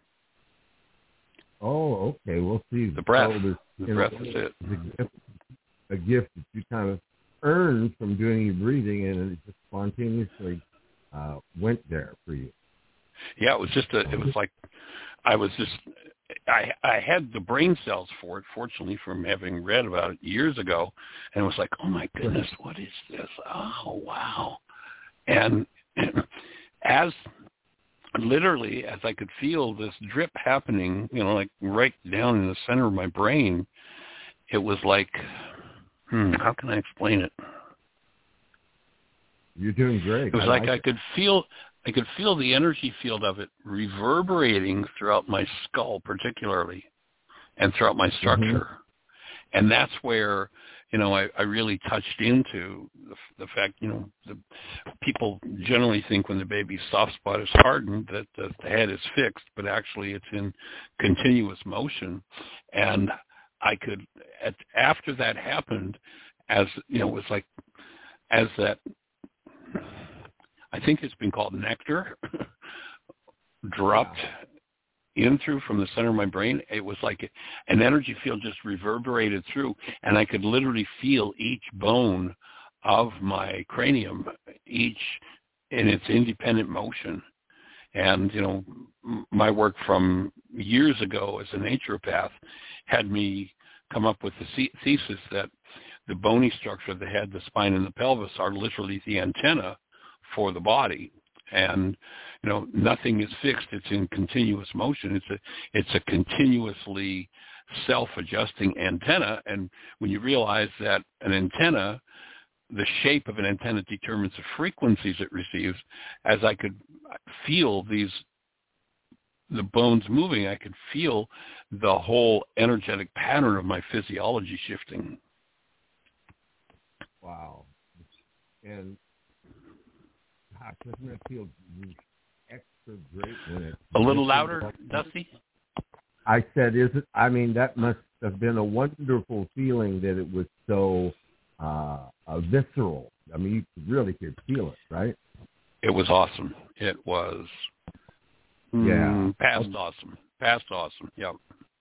Oh, okay. We'll see. The breath. The breath is it. A gift that you kind of earned from doing your breathing, and it just spontaneously went there for you. Yeah, it was like I had the brain cells for it, fortunately, from having read about it years ago, and it was like, oh my goodness, what is this? Oh, wow. And as I could feel this drip happening, like right down in the center of my brain, it was like, how can I explain it? You're doing great. It was like I could feel the energy field of it reverberating throughout my skull particularly, and throughout my structure. Mm-hmm. And that's where, I really touched into the fact, the people generally think when the baby's soft spot is hardened that the head is fixed, but actually it's in continuous motion. And I could, after that happened, as, it was like, as that, I think it's been called nectar, dropped in through from the center of my brain, it was like an energy field just reverberated through, and I could literally feel each bone of my cranium, each in its independent motion. And, my work from years ago as a naturopath had me come up with the thesis that the bony structure of the head, the spine, and the pelvis are literally the antenna for the body. And, nothing is fixed. It's in continuous motion. It's a continuously self-adjusting antenna. And when you realize that an antenna, the shape of an antenna determines the frequencies it receives, as I could feel the bones moving, I could feel the whole energetic pattern of my physiology shifting. Wow. And doesn't it feel extra great when it... A little louder, Dusty? I said, that must have been a wonderful feeling that it was so visceral. You really could feel it, right? It was awesome. It was past awesome. Yep.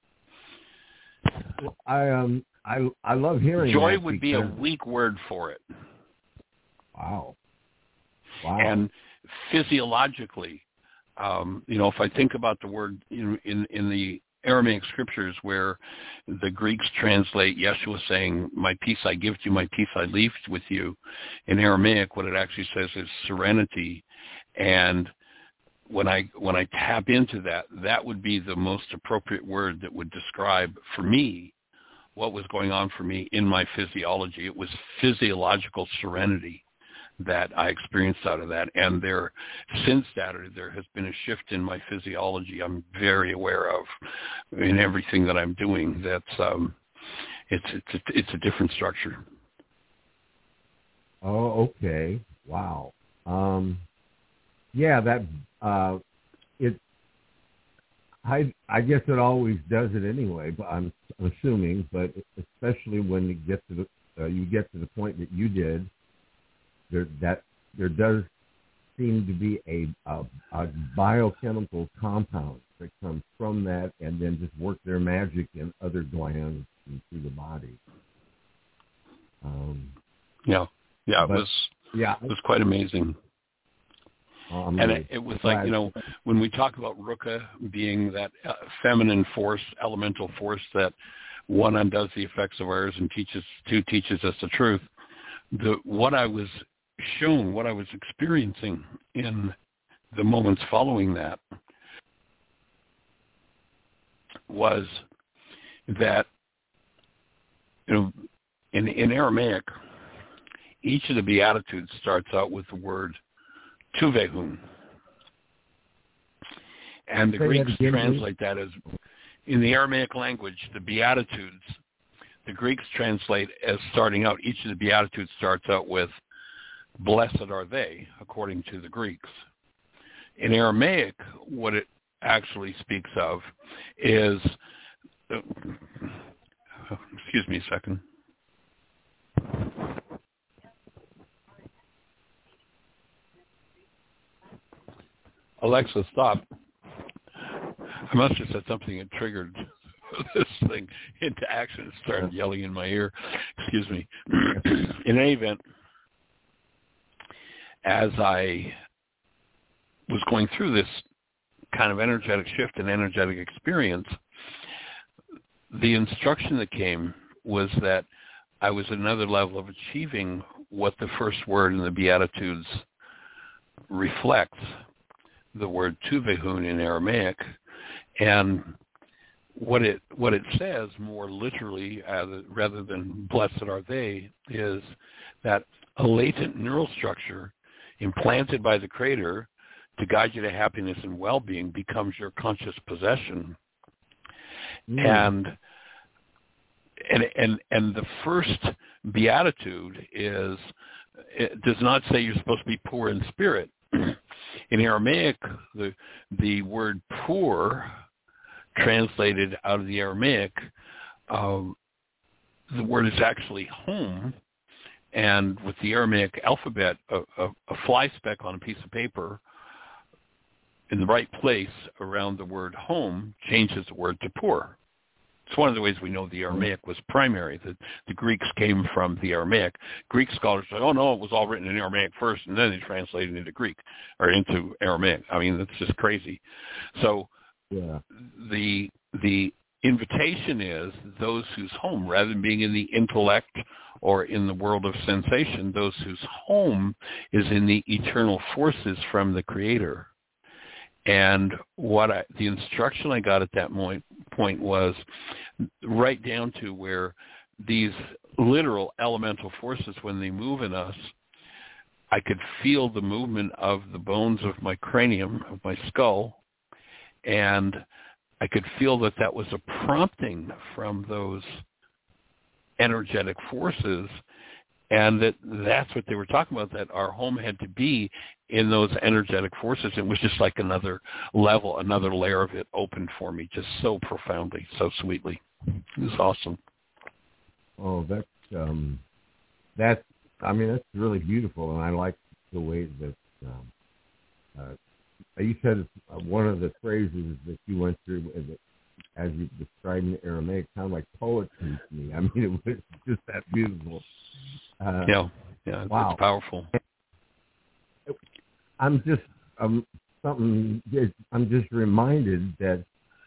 Well, I love hearing joy that would be a weak word for it. Wow. And physiologically, if I think about the word in the Aramaic scriptures where the Greeks translate Yeshua saying, "My peace I give to you, my peace I leave with you," in Aramaic, what it actually says is serenity. And when I tap into that, that would be the most appropriate word that would describe for me what was going on for me in my physiology. It was physiological serenity that I experienced out of that. And since that, there has been a shift in my physiology I'm very aware of in everything that I'm doing. That's it's a different structure. Oh, okay. Wow. I guess it always does it anyway, but I'm assuming, but especially when you get to the point that you did, there does seem to be a biochemical compound that comes from that and then just work their magic in other glands and through the body. It was quite amazing. And it was like, when we talk about Ruka being that feminine force, elemental force that one undoes the effects of ours and teaches us the truth, what I was shown, what I was experiencing in the moments following that was that, in Aramaic, each of the Beatitudes starts out with the word Tuvehun. And the Greeks translate that as, in the Aramaic language, the Beatitudes, the Greeks translate as starting out, each of the Beatitudes starts out with, "Blessed are they," according to the Greeks. In Aramaic, what it actually speaks of is, excuse me a second. Alexa, stop. I must have said something that triggered this thing into action. It started yelling in my ear. Excuse me. In any event, as I was going through this kind of energetic shift and energetic experience, the instruction that came was that I was at another level of achieving what the first word in the Beatitudes reflects, the word Tuvehun in Aramaic. And what it says more literally, rather than "blessed are they," is that a latent neural structure implanted by the Creator to guide you to happiness and well-being becomes your conscious possession. And the first beatitude it does not say you're supposed to be poor in spirit. In Aramaic, the word poor, translated out of the Aramaic, the word is actually home. And with the Aramaic alphabet, a fly speck on a piece of paper in the right place around the word home changes the word to poor. It's one of the ways we know the Aramaic was primary. The Greeks came from the Aramaic. Greek scholars say, oh, no, it was all written in Aramaic first, and then they translated it into Greek or into Aramaic. I mean, that's just crazy. So the invitation is those whose home, rather than being in the intellect or in the world of sensation, those whose home is in the eternal forces from the Creator. And the instruction I got at that point was right down to where these literal elemental forces, when they move in us, I could feel the movement of the bones of my cranium, of my skull, and I could feel that was a prompting from those energetic forces, and that's what they were talking about, that our home had to be in those energetic forces. It was just like another level, another layer of it opened for me, just so profoundly, so sweetly. It was awesome. Oh, that's really beautiful, and I like the way that you said one of the phrases that you went through as you described in Aramaic sounded like poetry to me. I mean, it was just that beautiful. Wow. It's powerful. I'm just reminded that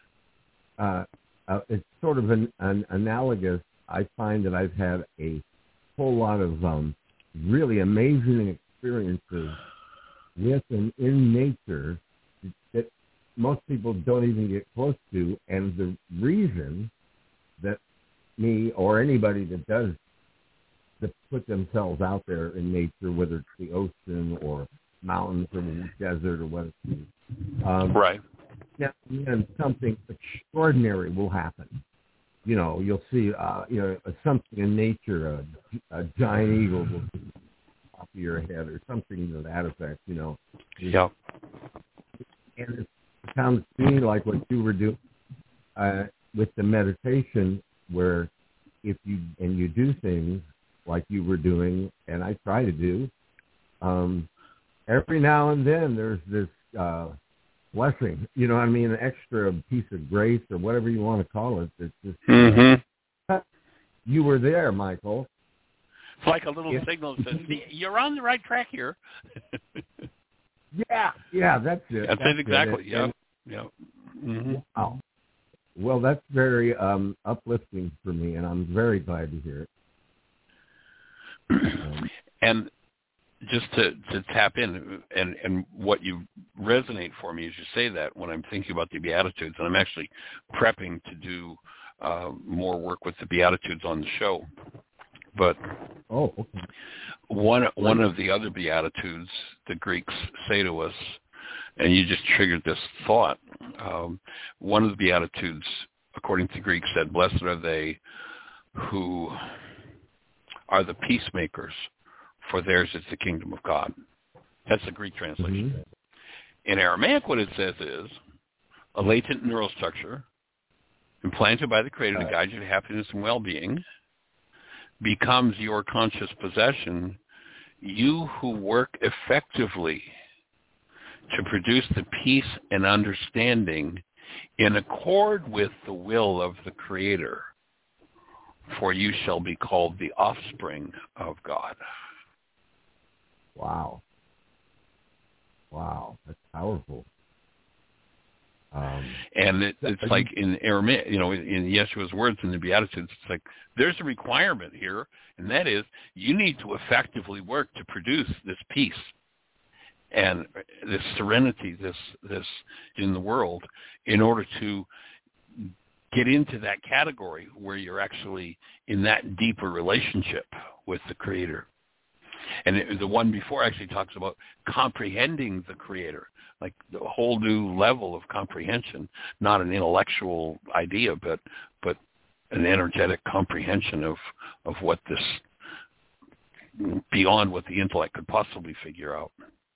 it's sort of an analogous. I find that I've had a whole lot of really amazing experiences with and in nature that most people don't even get close to, and the reason that me or anybody that does to put themselves out there in nature, whether it's the ocean or mountains or desert or what it's right. Now, and something extraordinary will happen. You know, you'll see, something in nature, a giant eagle will top of your head or something to that effect, you know. Yeah. And it sounds to me like what you were doing with the meditation, where if you do things like you were doing, and I try to do, every now and then there's this blessing, you know what I mean, an extra piece of grace or whatever you want to call it. It's just, you were there, Michael. It's like a little signal that says, you're on the right track here. Yeah, that's it. That's it exactly, yeah. Mm-hmm. Wow. Well, that's very uplifting for me, and I'm very glad to hear it. And just to tap in, and what you resonate for me as you say that, when I'm thinking about the Beatitudes, and I'm actually prepping to do more work with the Beatitudes on the show. But one of the other Beatitudes the Greeks say to us, and you just triggered this thought, one of the Beatitudes, according to the Greeks, said, "Blessed are they who are the peacemakers, for theirs is the kingdom of God." That's the Greek translation. Mm-hmm. In Aramaic, what it says is, a latent neural structure implanted by the Creator to guide you to happiness and well-being becomes your conscious possession, you who work effectively to produce the peace and understanding in accord with the will of the Creator, for you shall be called the offspring of God. Wow, that's powerful. And it's like in Aramaic, you know, in Yeshua's words in the Beatitudes, it's like there's a requirement here, and that is you need to effectively work to produce this peace and this serenity, this in the world, in order to get into that category where you're actually in that deeper relationship with the Creator. And the one before actually talks about comprehending the Creator, like the whole new level of comprehension, not an intellectual idea, but an energetic comprehension of what this, beyond what the intellect could possibly figure out.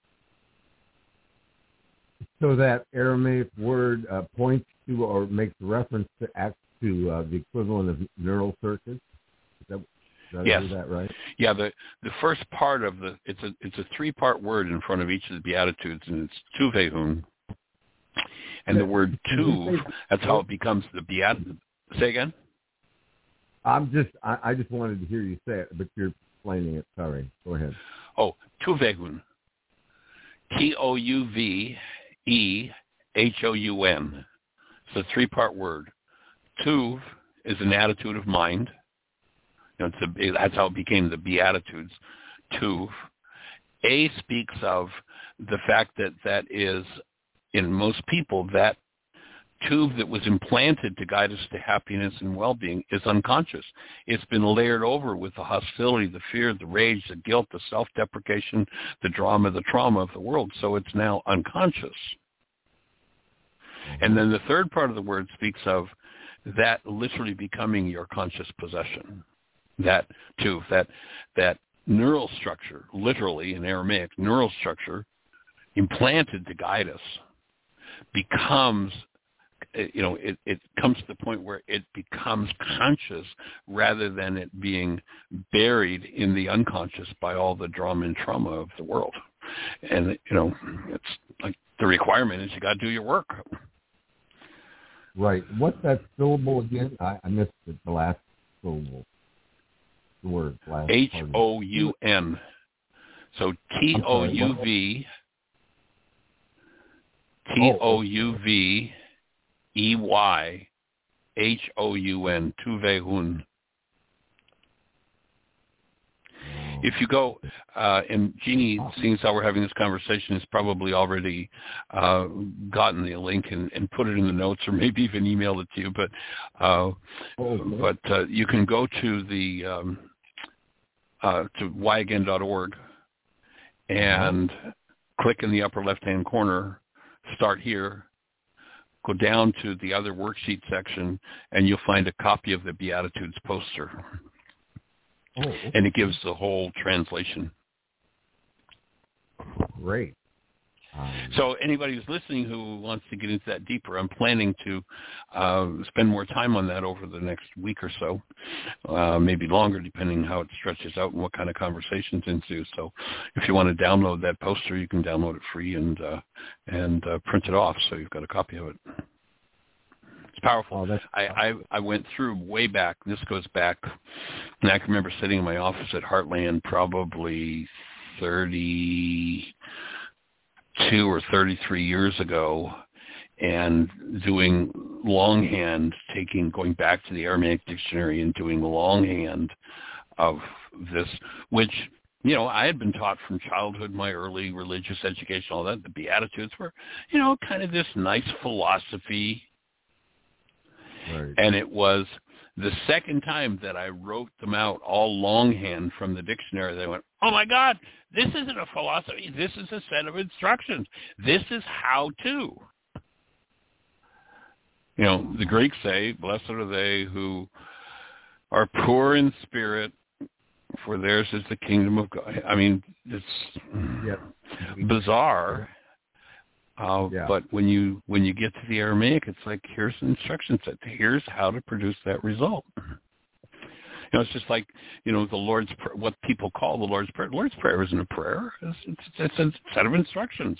So that Aramaic word points to or makes reference to the equivalent of neural circuits. Yes. Is that right? Yeah, the first part of it's a 3-part word in front of each of the Beatitudes, and it's tuvehun. And the word tuv, that's how it becomes the beatitude. Say again? I just wanted to hear you say it, but you're explaining it. Sorry. Go ahead. Oh, tuvehun. Touveehon. It's a three-part word. Tuv is an attitude of mind. That's how it became the Beatitudes. Tuv. A speaks of the fact that is, in most people, that tuv that was implanted to guide us to happiness and well-being is unconscious. It's been layered over with the hostility, the fear, the rage, the guilt, the self-deprecation, the trauma of the world. So it's now unconscious. And then the third part of the word speaks of that literally becoming your conscious possession. That tuv, that neural structure, literally in Aramaic, neural structure implanted to guide us becomes, it comes to the point where it becomes conscious rather than it being buried in the unconscious by all the drama and trauma of the world. And, it's like the requirement is you got to do your work. Right. What's that syllable again? I missed it, the last syllable. The word. Houn. So Touv. Touveeyhon, Tuvehun. If you go, and Jeannie, seeing as how we're having this conversation, has probably already gotten the link and put it in the notes, or maybe even emailed it to you. But you can go to the to whyagain.org and click in the upper left-hand corner. Start here. Go down to the other worksheet section, and you'll find a copy of the Beatitudes poster. Oh, okay. And it gives the whole translation. Great. So anybody who's listening who wants to get into that deeper, I'm planning to spend more time on that over the next week or so, maybe longer, depending how it stretches out and what kind of conversations ensues. So if you want to download that poster, you can download it free and print it off, so you've got a copy of it. It's powerful. Oh, I went through way back. This goes back, and I can remember sitting in my office at Heartland probably 32 or 33 years ago, and doing longhand, going back to the Aramaic dictionary and doing longhand of this, which, I had been taught from childhood, my early religious education, all that. The Beatitudes were, kind of this nice philosophy. Right. And it was the second time that I wrote them out all longhand from the dictionary, they went, oh, my God, this isn't a philosophy. This is a set of instructions. This is how to. The Greeks say, blessed are they who are poor in spirit, for theirs is the kingdom of God. I mean, it's bizarre. But when you get to the Aramaic, it's like, here's the instruction set. Here's how to produce that result. It's just like, the Lord's what people call the Lord's Prayer. The Lord's Prayer isn't a prayer. It's a set of instructions.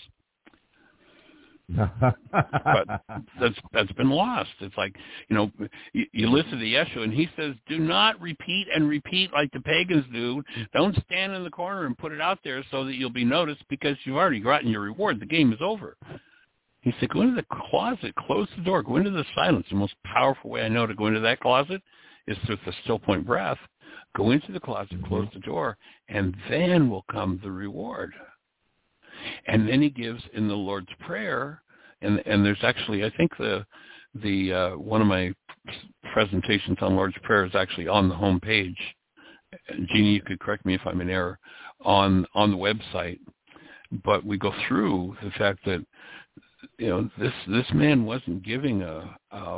But that's been lost. It's like, you listen to Yeshua, and he says, do not repeat and repeat like the pagans do. Don't stand in the corner and put it out there so that you'll be noticed, because you've already gotten your reward. The game is over. He said, go into the closet, close the door, go into the silence. The most powerful way I know to go into that closet is with the still point breath. Go into the closet, close the door, and then will come the reward. And then he gives in the Lord's Prayer, and there's actually, I think the one of my presentations on Lord's Prayer is actually on the home page. Jeannie, you could correct me if I'm in error, on the website. But we go through the fact that this man wasn't giving a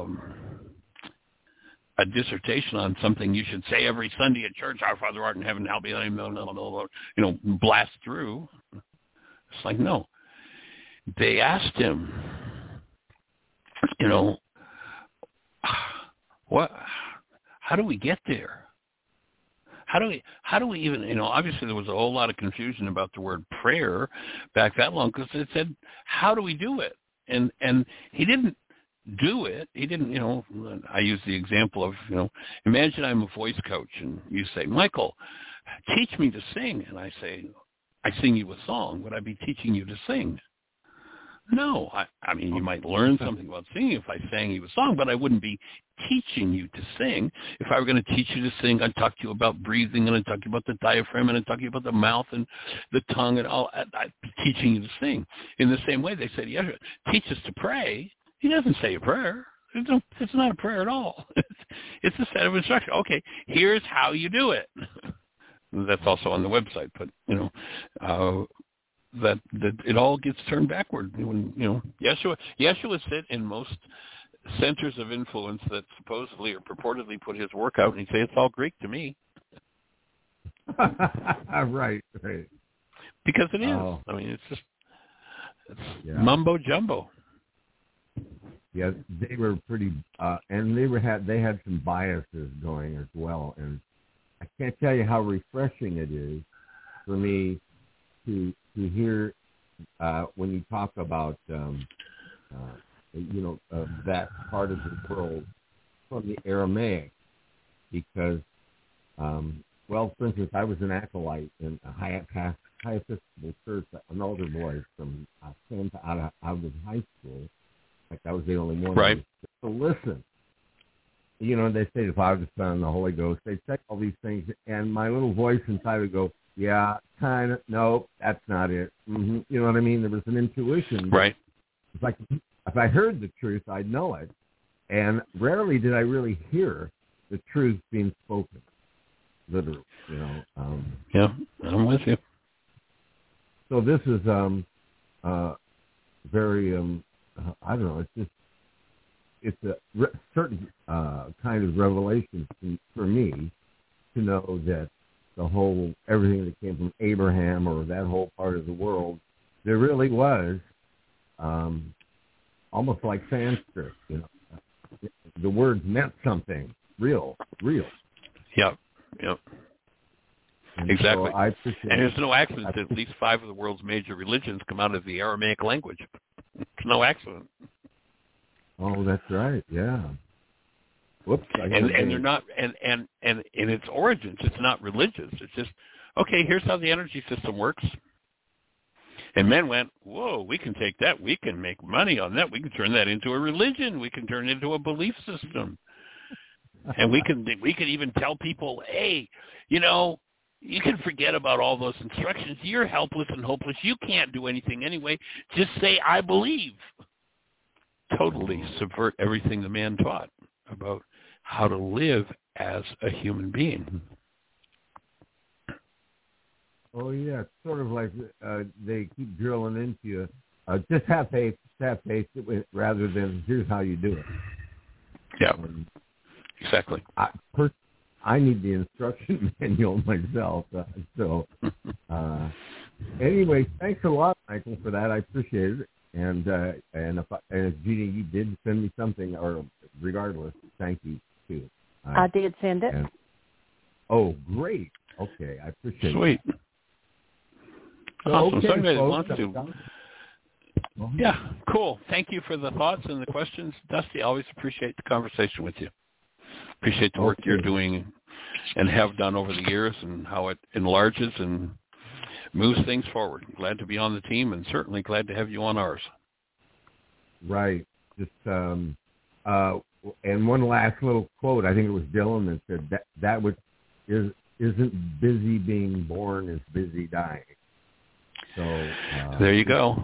dissertation on something you should say every Sunday at church. Our Father art in heaven, hallowed be thy name. Blast through. It's like, no. They asked him, what? How do we get there? How do we even, obviously there was a whole lot of confusion about the word prayer back that long, because it said, how do we do it? And he didn't do it. He didn't, I use the example of, imagine I'm a voice coach and you say, Michael, teach me to sing. And I say, I sing you a song. Would I be teaching you to sing? No. I mean, you might learn something about singing if I sang you a song, but I wouldn't be teaching you to sing. If I were going to teach you to sing, I'd talk to you about breathing, and I'd talk to you about the diaphragm, and I'd talk to you about the mouth and the tongue, and all. I'd be teaching you to sing. In the same way, they said, yeah, teach us to pray. He doesn't say a prayer. It's not a prayer at all. It's a set of instructions. Okay, here's how you do it. That's also on the website, but, that it all gets turned backward. When Yeshua sit in most centers of influence that supposedly or purportedly put his work out, and he'd say it's all Greek to me. Right. Because it is. Oh. I mean, it's mumbo jumbo. Yeah, they were pretty, and they had some biases going as well. And I can't tell you how refreshing it is for me to hear when you talk about that part of the world from the Aramaic, because for instance, I was an acolyte in a high Episcopal church, an older boy from Santa out of high school. In fact, I was the only one. Right. So listen, they say the Father, the Son, and the Holy Ghost. They say all these things, and my little voice inside would go, yeah, kind of. No, that's not it. Mm-hmm. You know what I mean? There was an intuition. Right. It's like if I heard the truth, I'd know it. And rarely did I really hear the truth being spoken, literally. Yeah, I'm with you. So this is very, I don't know. It's a certain kind of revelation for me to know that everything that came from Abraham or that whole part of the world, there really was almost like Sanskrit, the words meant something real. Yep. And exactly. So I appreciate and there's no accident that at least 5 of the world's major religions come out of the Aramaic language. It's no accident. Oh, that's right. Yeah. Whoops. And they're not, and in its origins, it's not religious. It's just, okay, here's how the energy system works. And men went, whoa, we can take that. We can make money on that. We can turn that into a religion. We can turn it into a belief system. And we can even tell people, hey, you can forget about all those instructions. You're helpless and hopeless. You can't do anything anyway. Just say, I believe. Totally subvert everything the man taught about how to live as a human being. Oh, yeah. It's sort of like they keep drilling into you. Just have faith, rather than here's how you do it. Yeah, exactly. I need the instruction manual myself. Anyway, thanks a lot, Michael, for that. I appreciate it. And Jeannie, you did send me something, or regardless, thank you too. I did send it. Oh, great. Okay, I appreciate it. Sweet. Awesome. Okay, Somebody folks, wants to. Yeah, cool. Thank you for the thoughts and the questions. Dusty, always appreciate the conversation with you. Appreciate the work you're doing and have done over the years and how it enlarges and moves things forward. Glad to be on the team and certainly glad to have you on ours. Right. Just and one last little quote. I think it was Dylan that said that which isn't busy being born is busy dying. So there you go.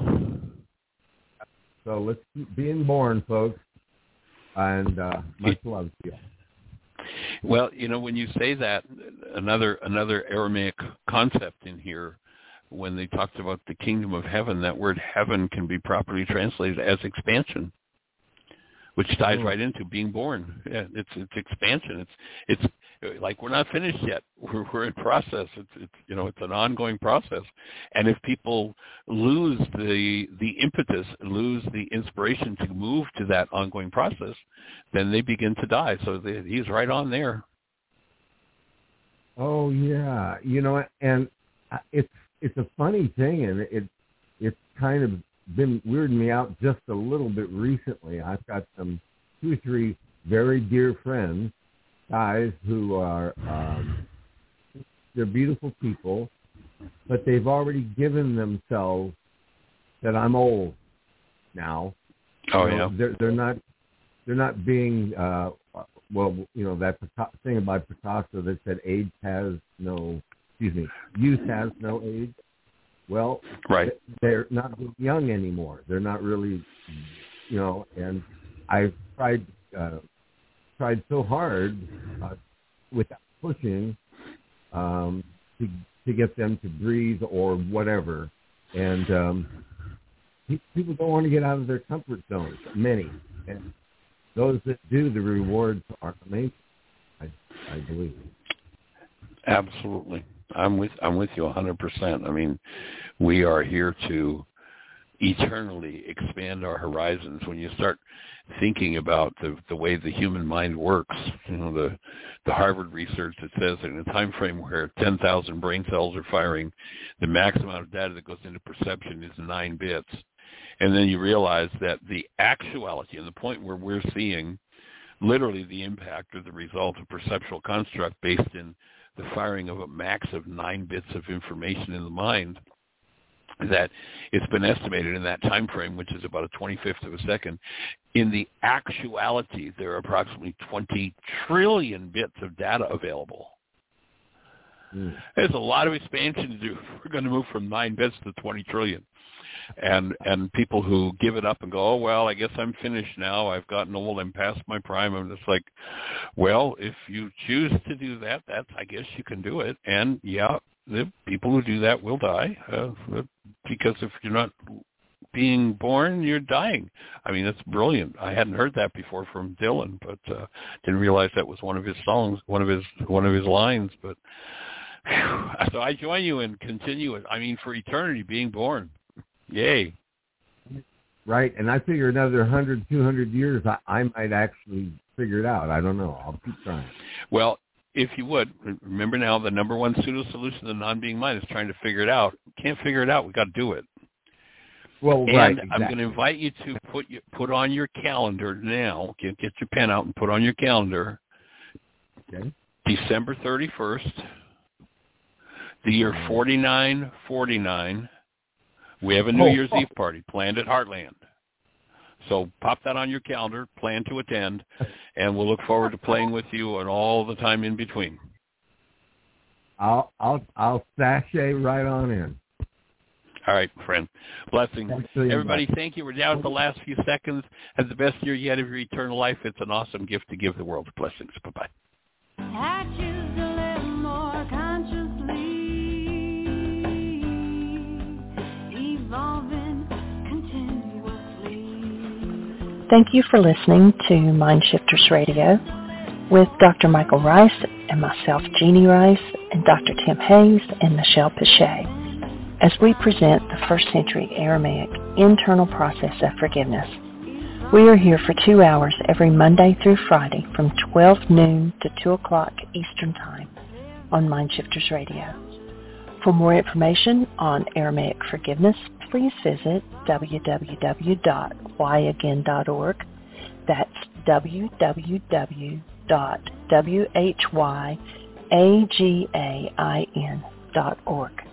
So let's keep being born, folks, and much love to you. Well, when you say that, another Aramaic concept in here, when they talked about the kingdom of heaven, that word heaven can be properly translated as expansion, which ties right into being born. Yeah, it's expansion. It's like we're not finished yet. We're in process. It's an ongoing process. And if people lose the impetus, lose the inspiration to move to that ongoing process, then they begin to die. So he's right on there. Oh yeah, and it's a funny thing, and it's kind of been weirding me out just a little bit recently. I've got 2 or 3 very dear friends, guys who are, they're beautiful people, but they've already given themselves that I'm old now. Oh, yeah. They're not being, that thing about Picasso that said youth has no age. Well, right. They're not young anymore. They're not really, and I've tried so hard without pushing to get them to breathe or whatever. And people don't want to get out of their comfort zones, many. And those that do, the rewards are amazing, I believe. Absolutely. I'm with you 100%. I mean, we are here to eternally expand our horizons. When you start thinking about the way the human mind works, the Harvard research that says that in a time frame where 10,000 brain cells are firing, the max amount of data that goes into perception is 9 bits. And then you realize that the actuality and the point where we're seeing literally the impact or the result of perceptual construct based in the firing of a max of 9 bits of information in the mind, that it's been estimated in that time frame, which is about a 25th of a second. In the actuality, there are approximately 20 trillion bits of data available. There's a lot of expansion to do. We're going to move from 9 bits to 20 trillion. And people who give it up and go, oh, well, I guess I'm finished now. I've gotten old. I'm past my prime. I'm just like, well, if you choose to do that, I guess you can do it. And, yeah, the people who do that will die because if you're not being born, you're dying. I mean, that's brilliant. I hadn't heard that before from Dylan, but didn't realize that was one of his songs, one of his lines. But so I join you and continue it. I mean, for eternity, being born. Yay. Right, and I figure another 100, 200 years, I might actually figure it out. I don't know. I'll keep trying. Well, if you would, remember now the number one pseudo-solution to the non-being mind is trying to figure it out. Can't figure it out. We've got to do it. Well, and right, exactly. I'm going to invite you to put on your calendar now, get your pen out and put on your calendar, okay. December 31st, the year 4949. We have a New Year's Eve party planned at Heartland. So pop that on your calendar, plan to attend, and we'll look forward to playing with you and all the time in between. I'll sashay right on in. All right, friend. Blessings. Everybody, much. Thank you. We're down to the last few seconds. Have the best year yet of your eternal life. It's an awesome gift to give the world. Blessings. Bye-bye. I choose to live more consciously, evolving continuously. Thank you for listening to Mindshifters Radio with Dr. Michael Rice and myself, Jeannie Rice, and Dr. Tim Hayes and Michelle Pichet, as we present the first century Aramaic internal process of forgiveness. We are here for 2 hours every Monday through Friday from 12 noon to 2 o'clock Eastern Time on Mindshifters Radio. For more information on Aramaic forgiveness, please visit www.whyagain.org. That's www.whyagain.org.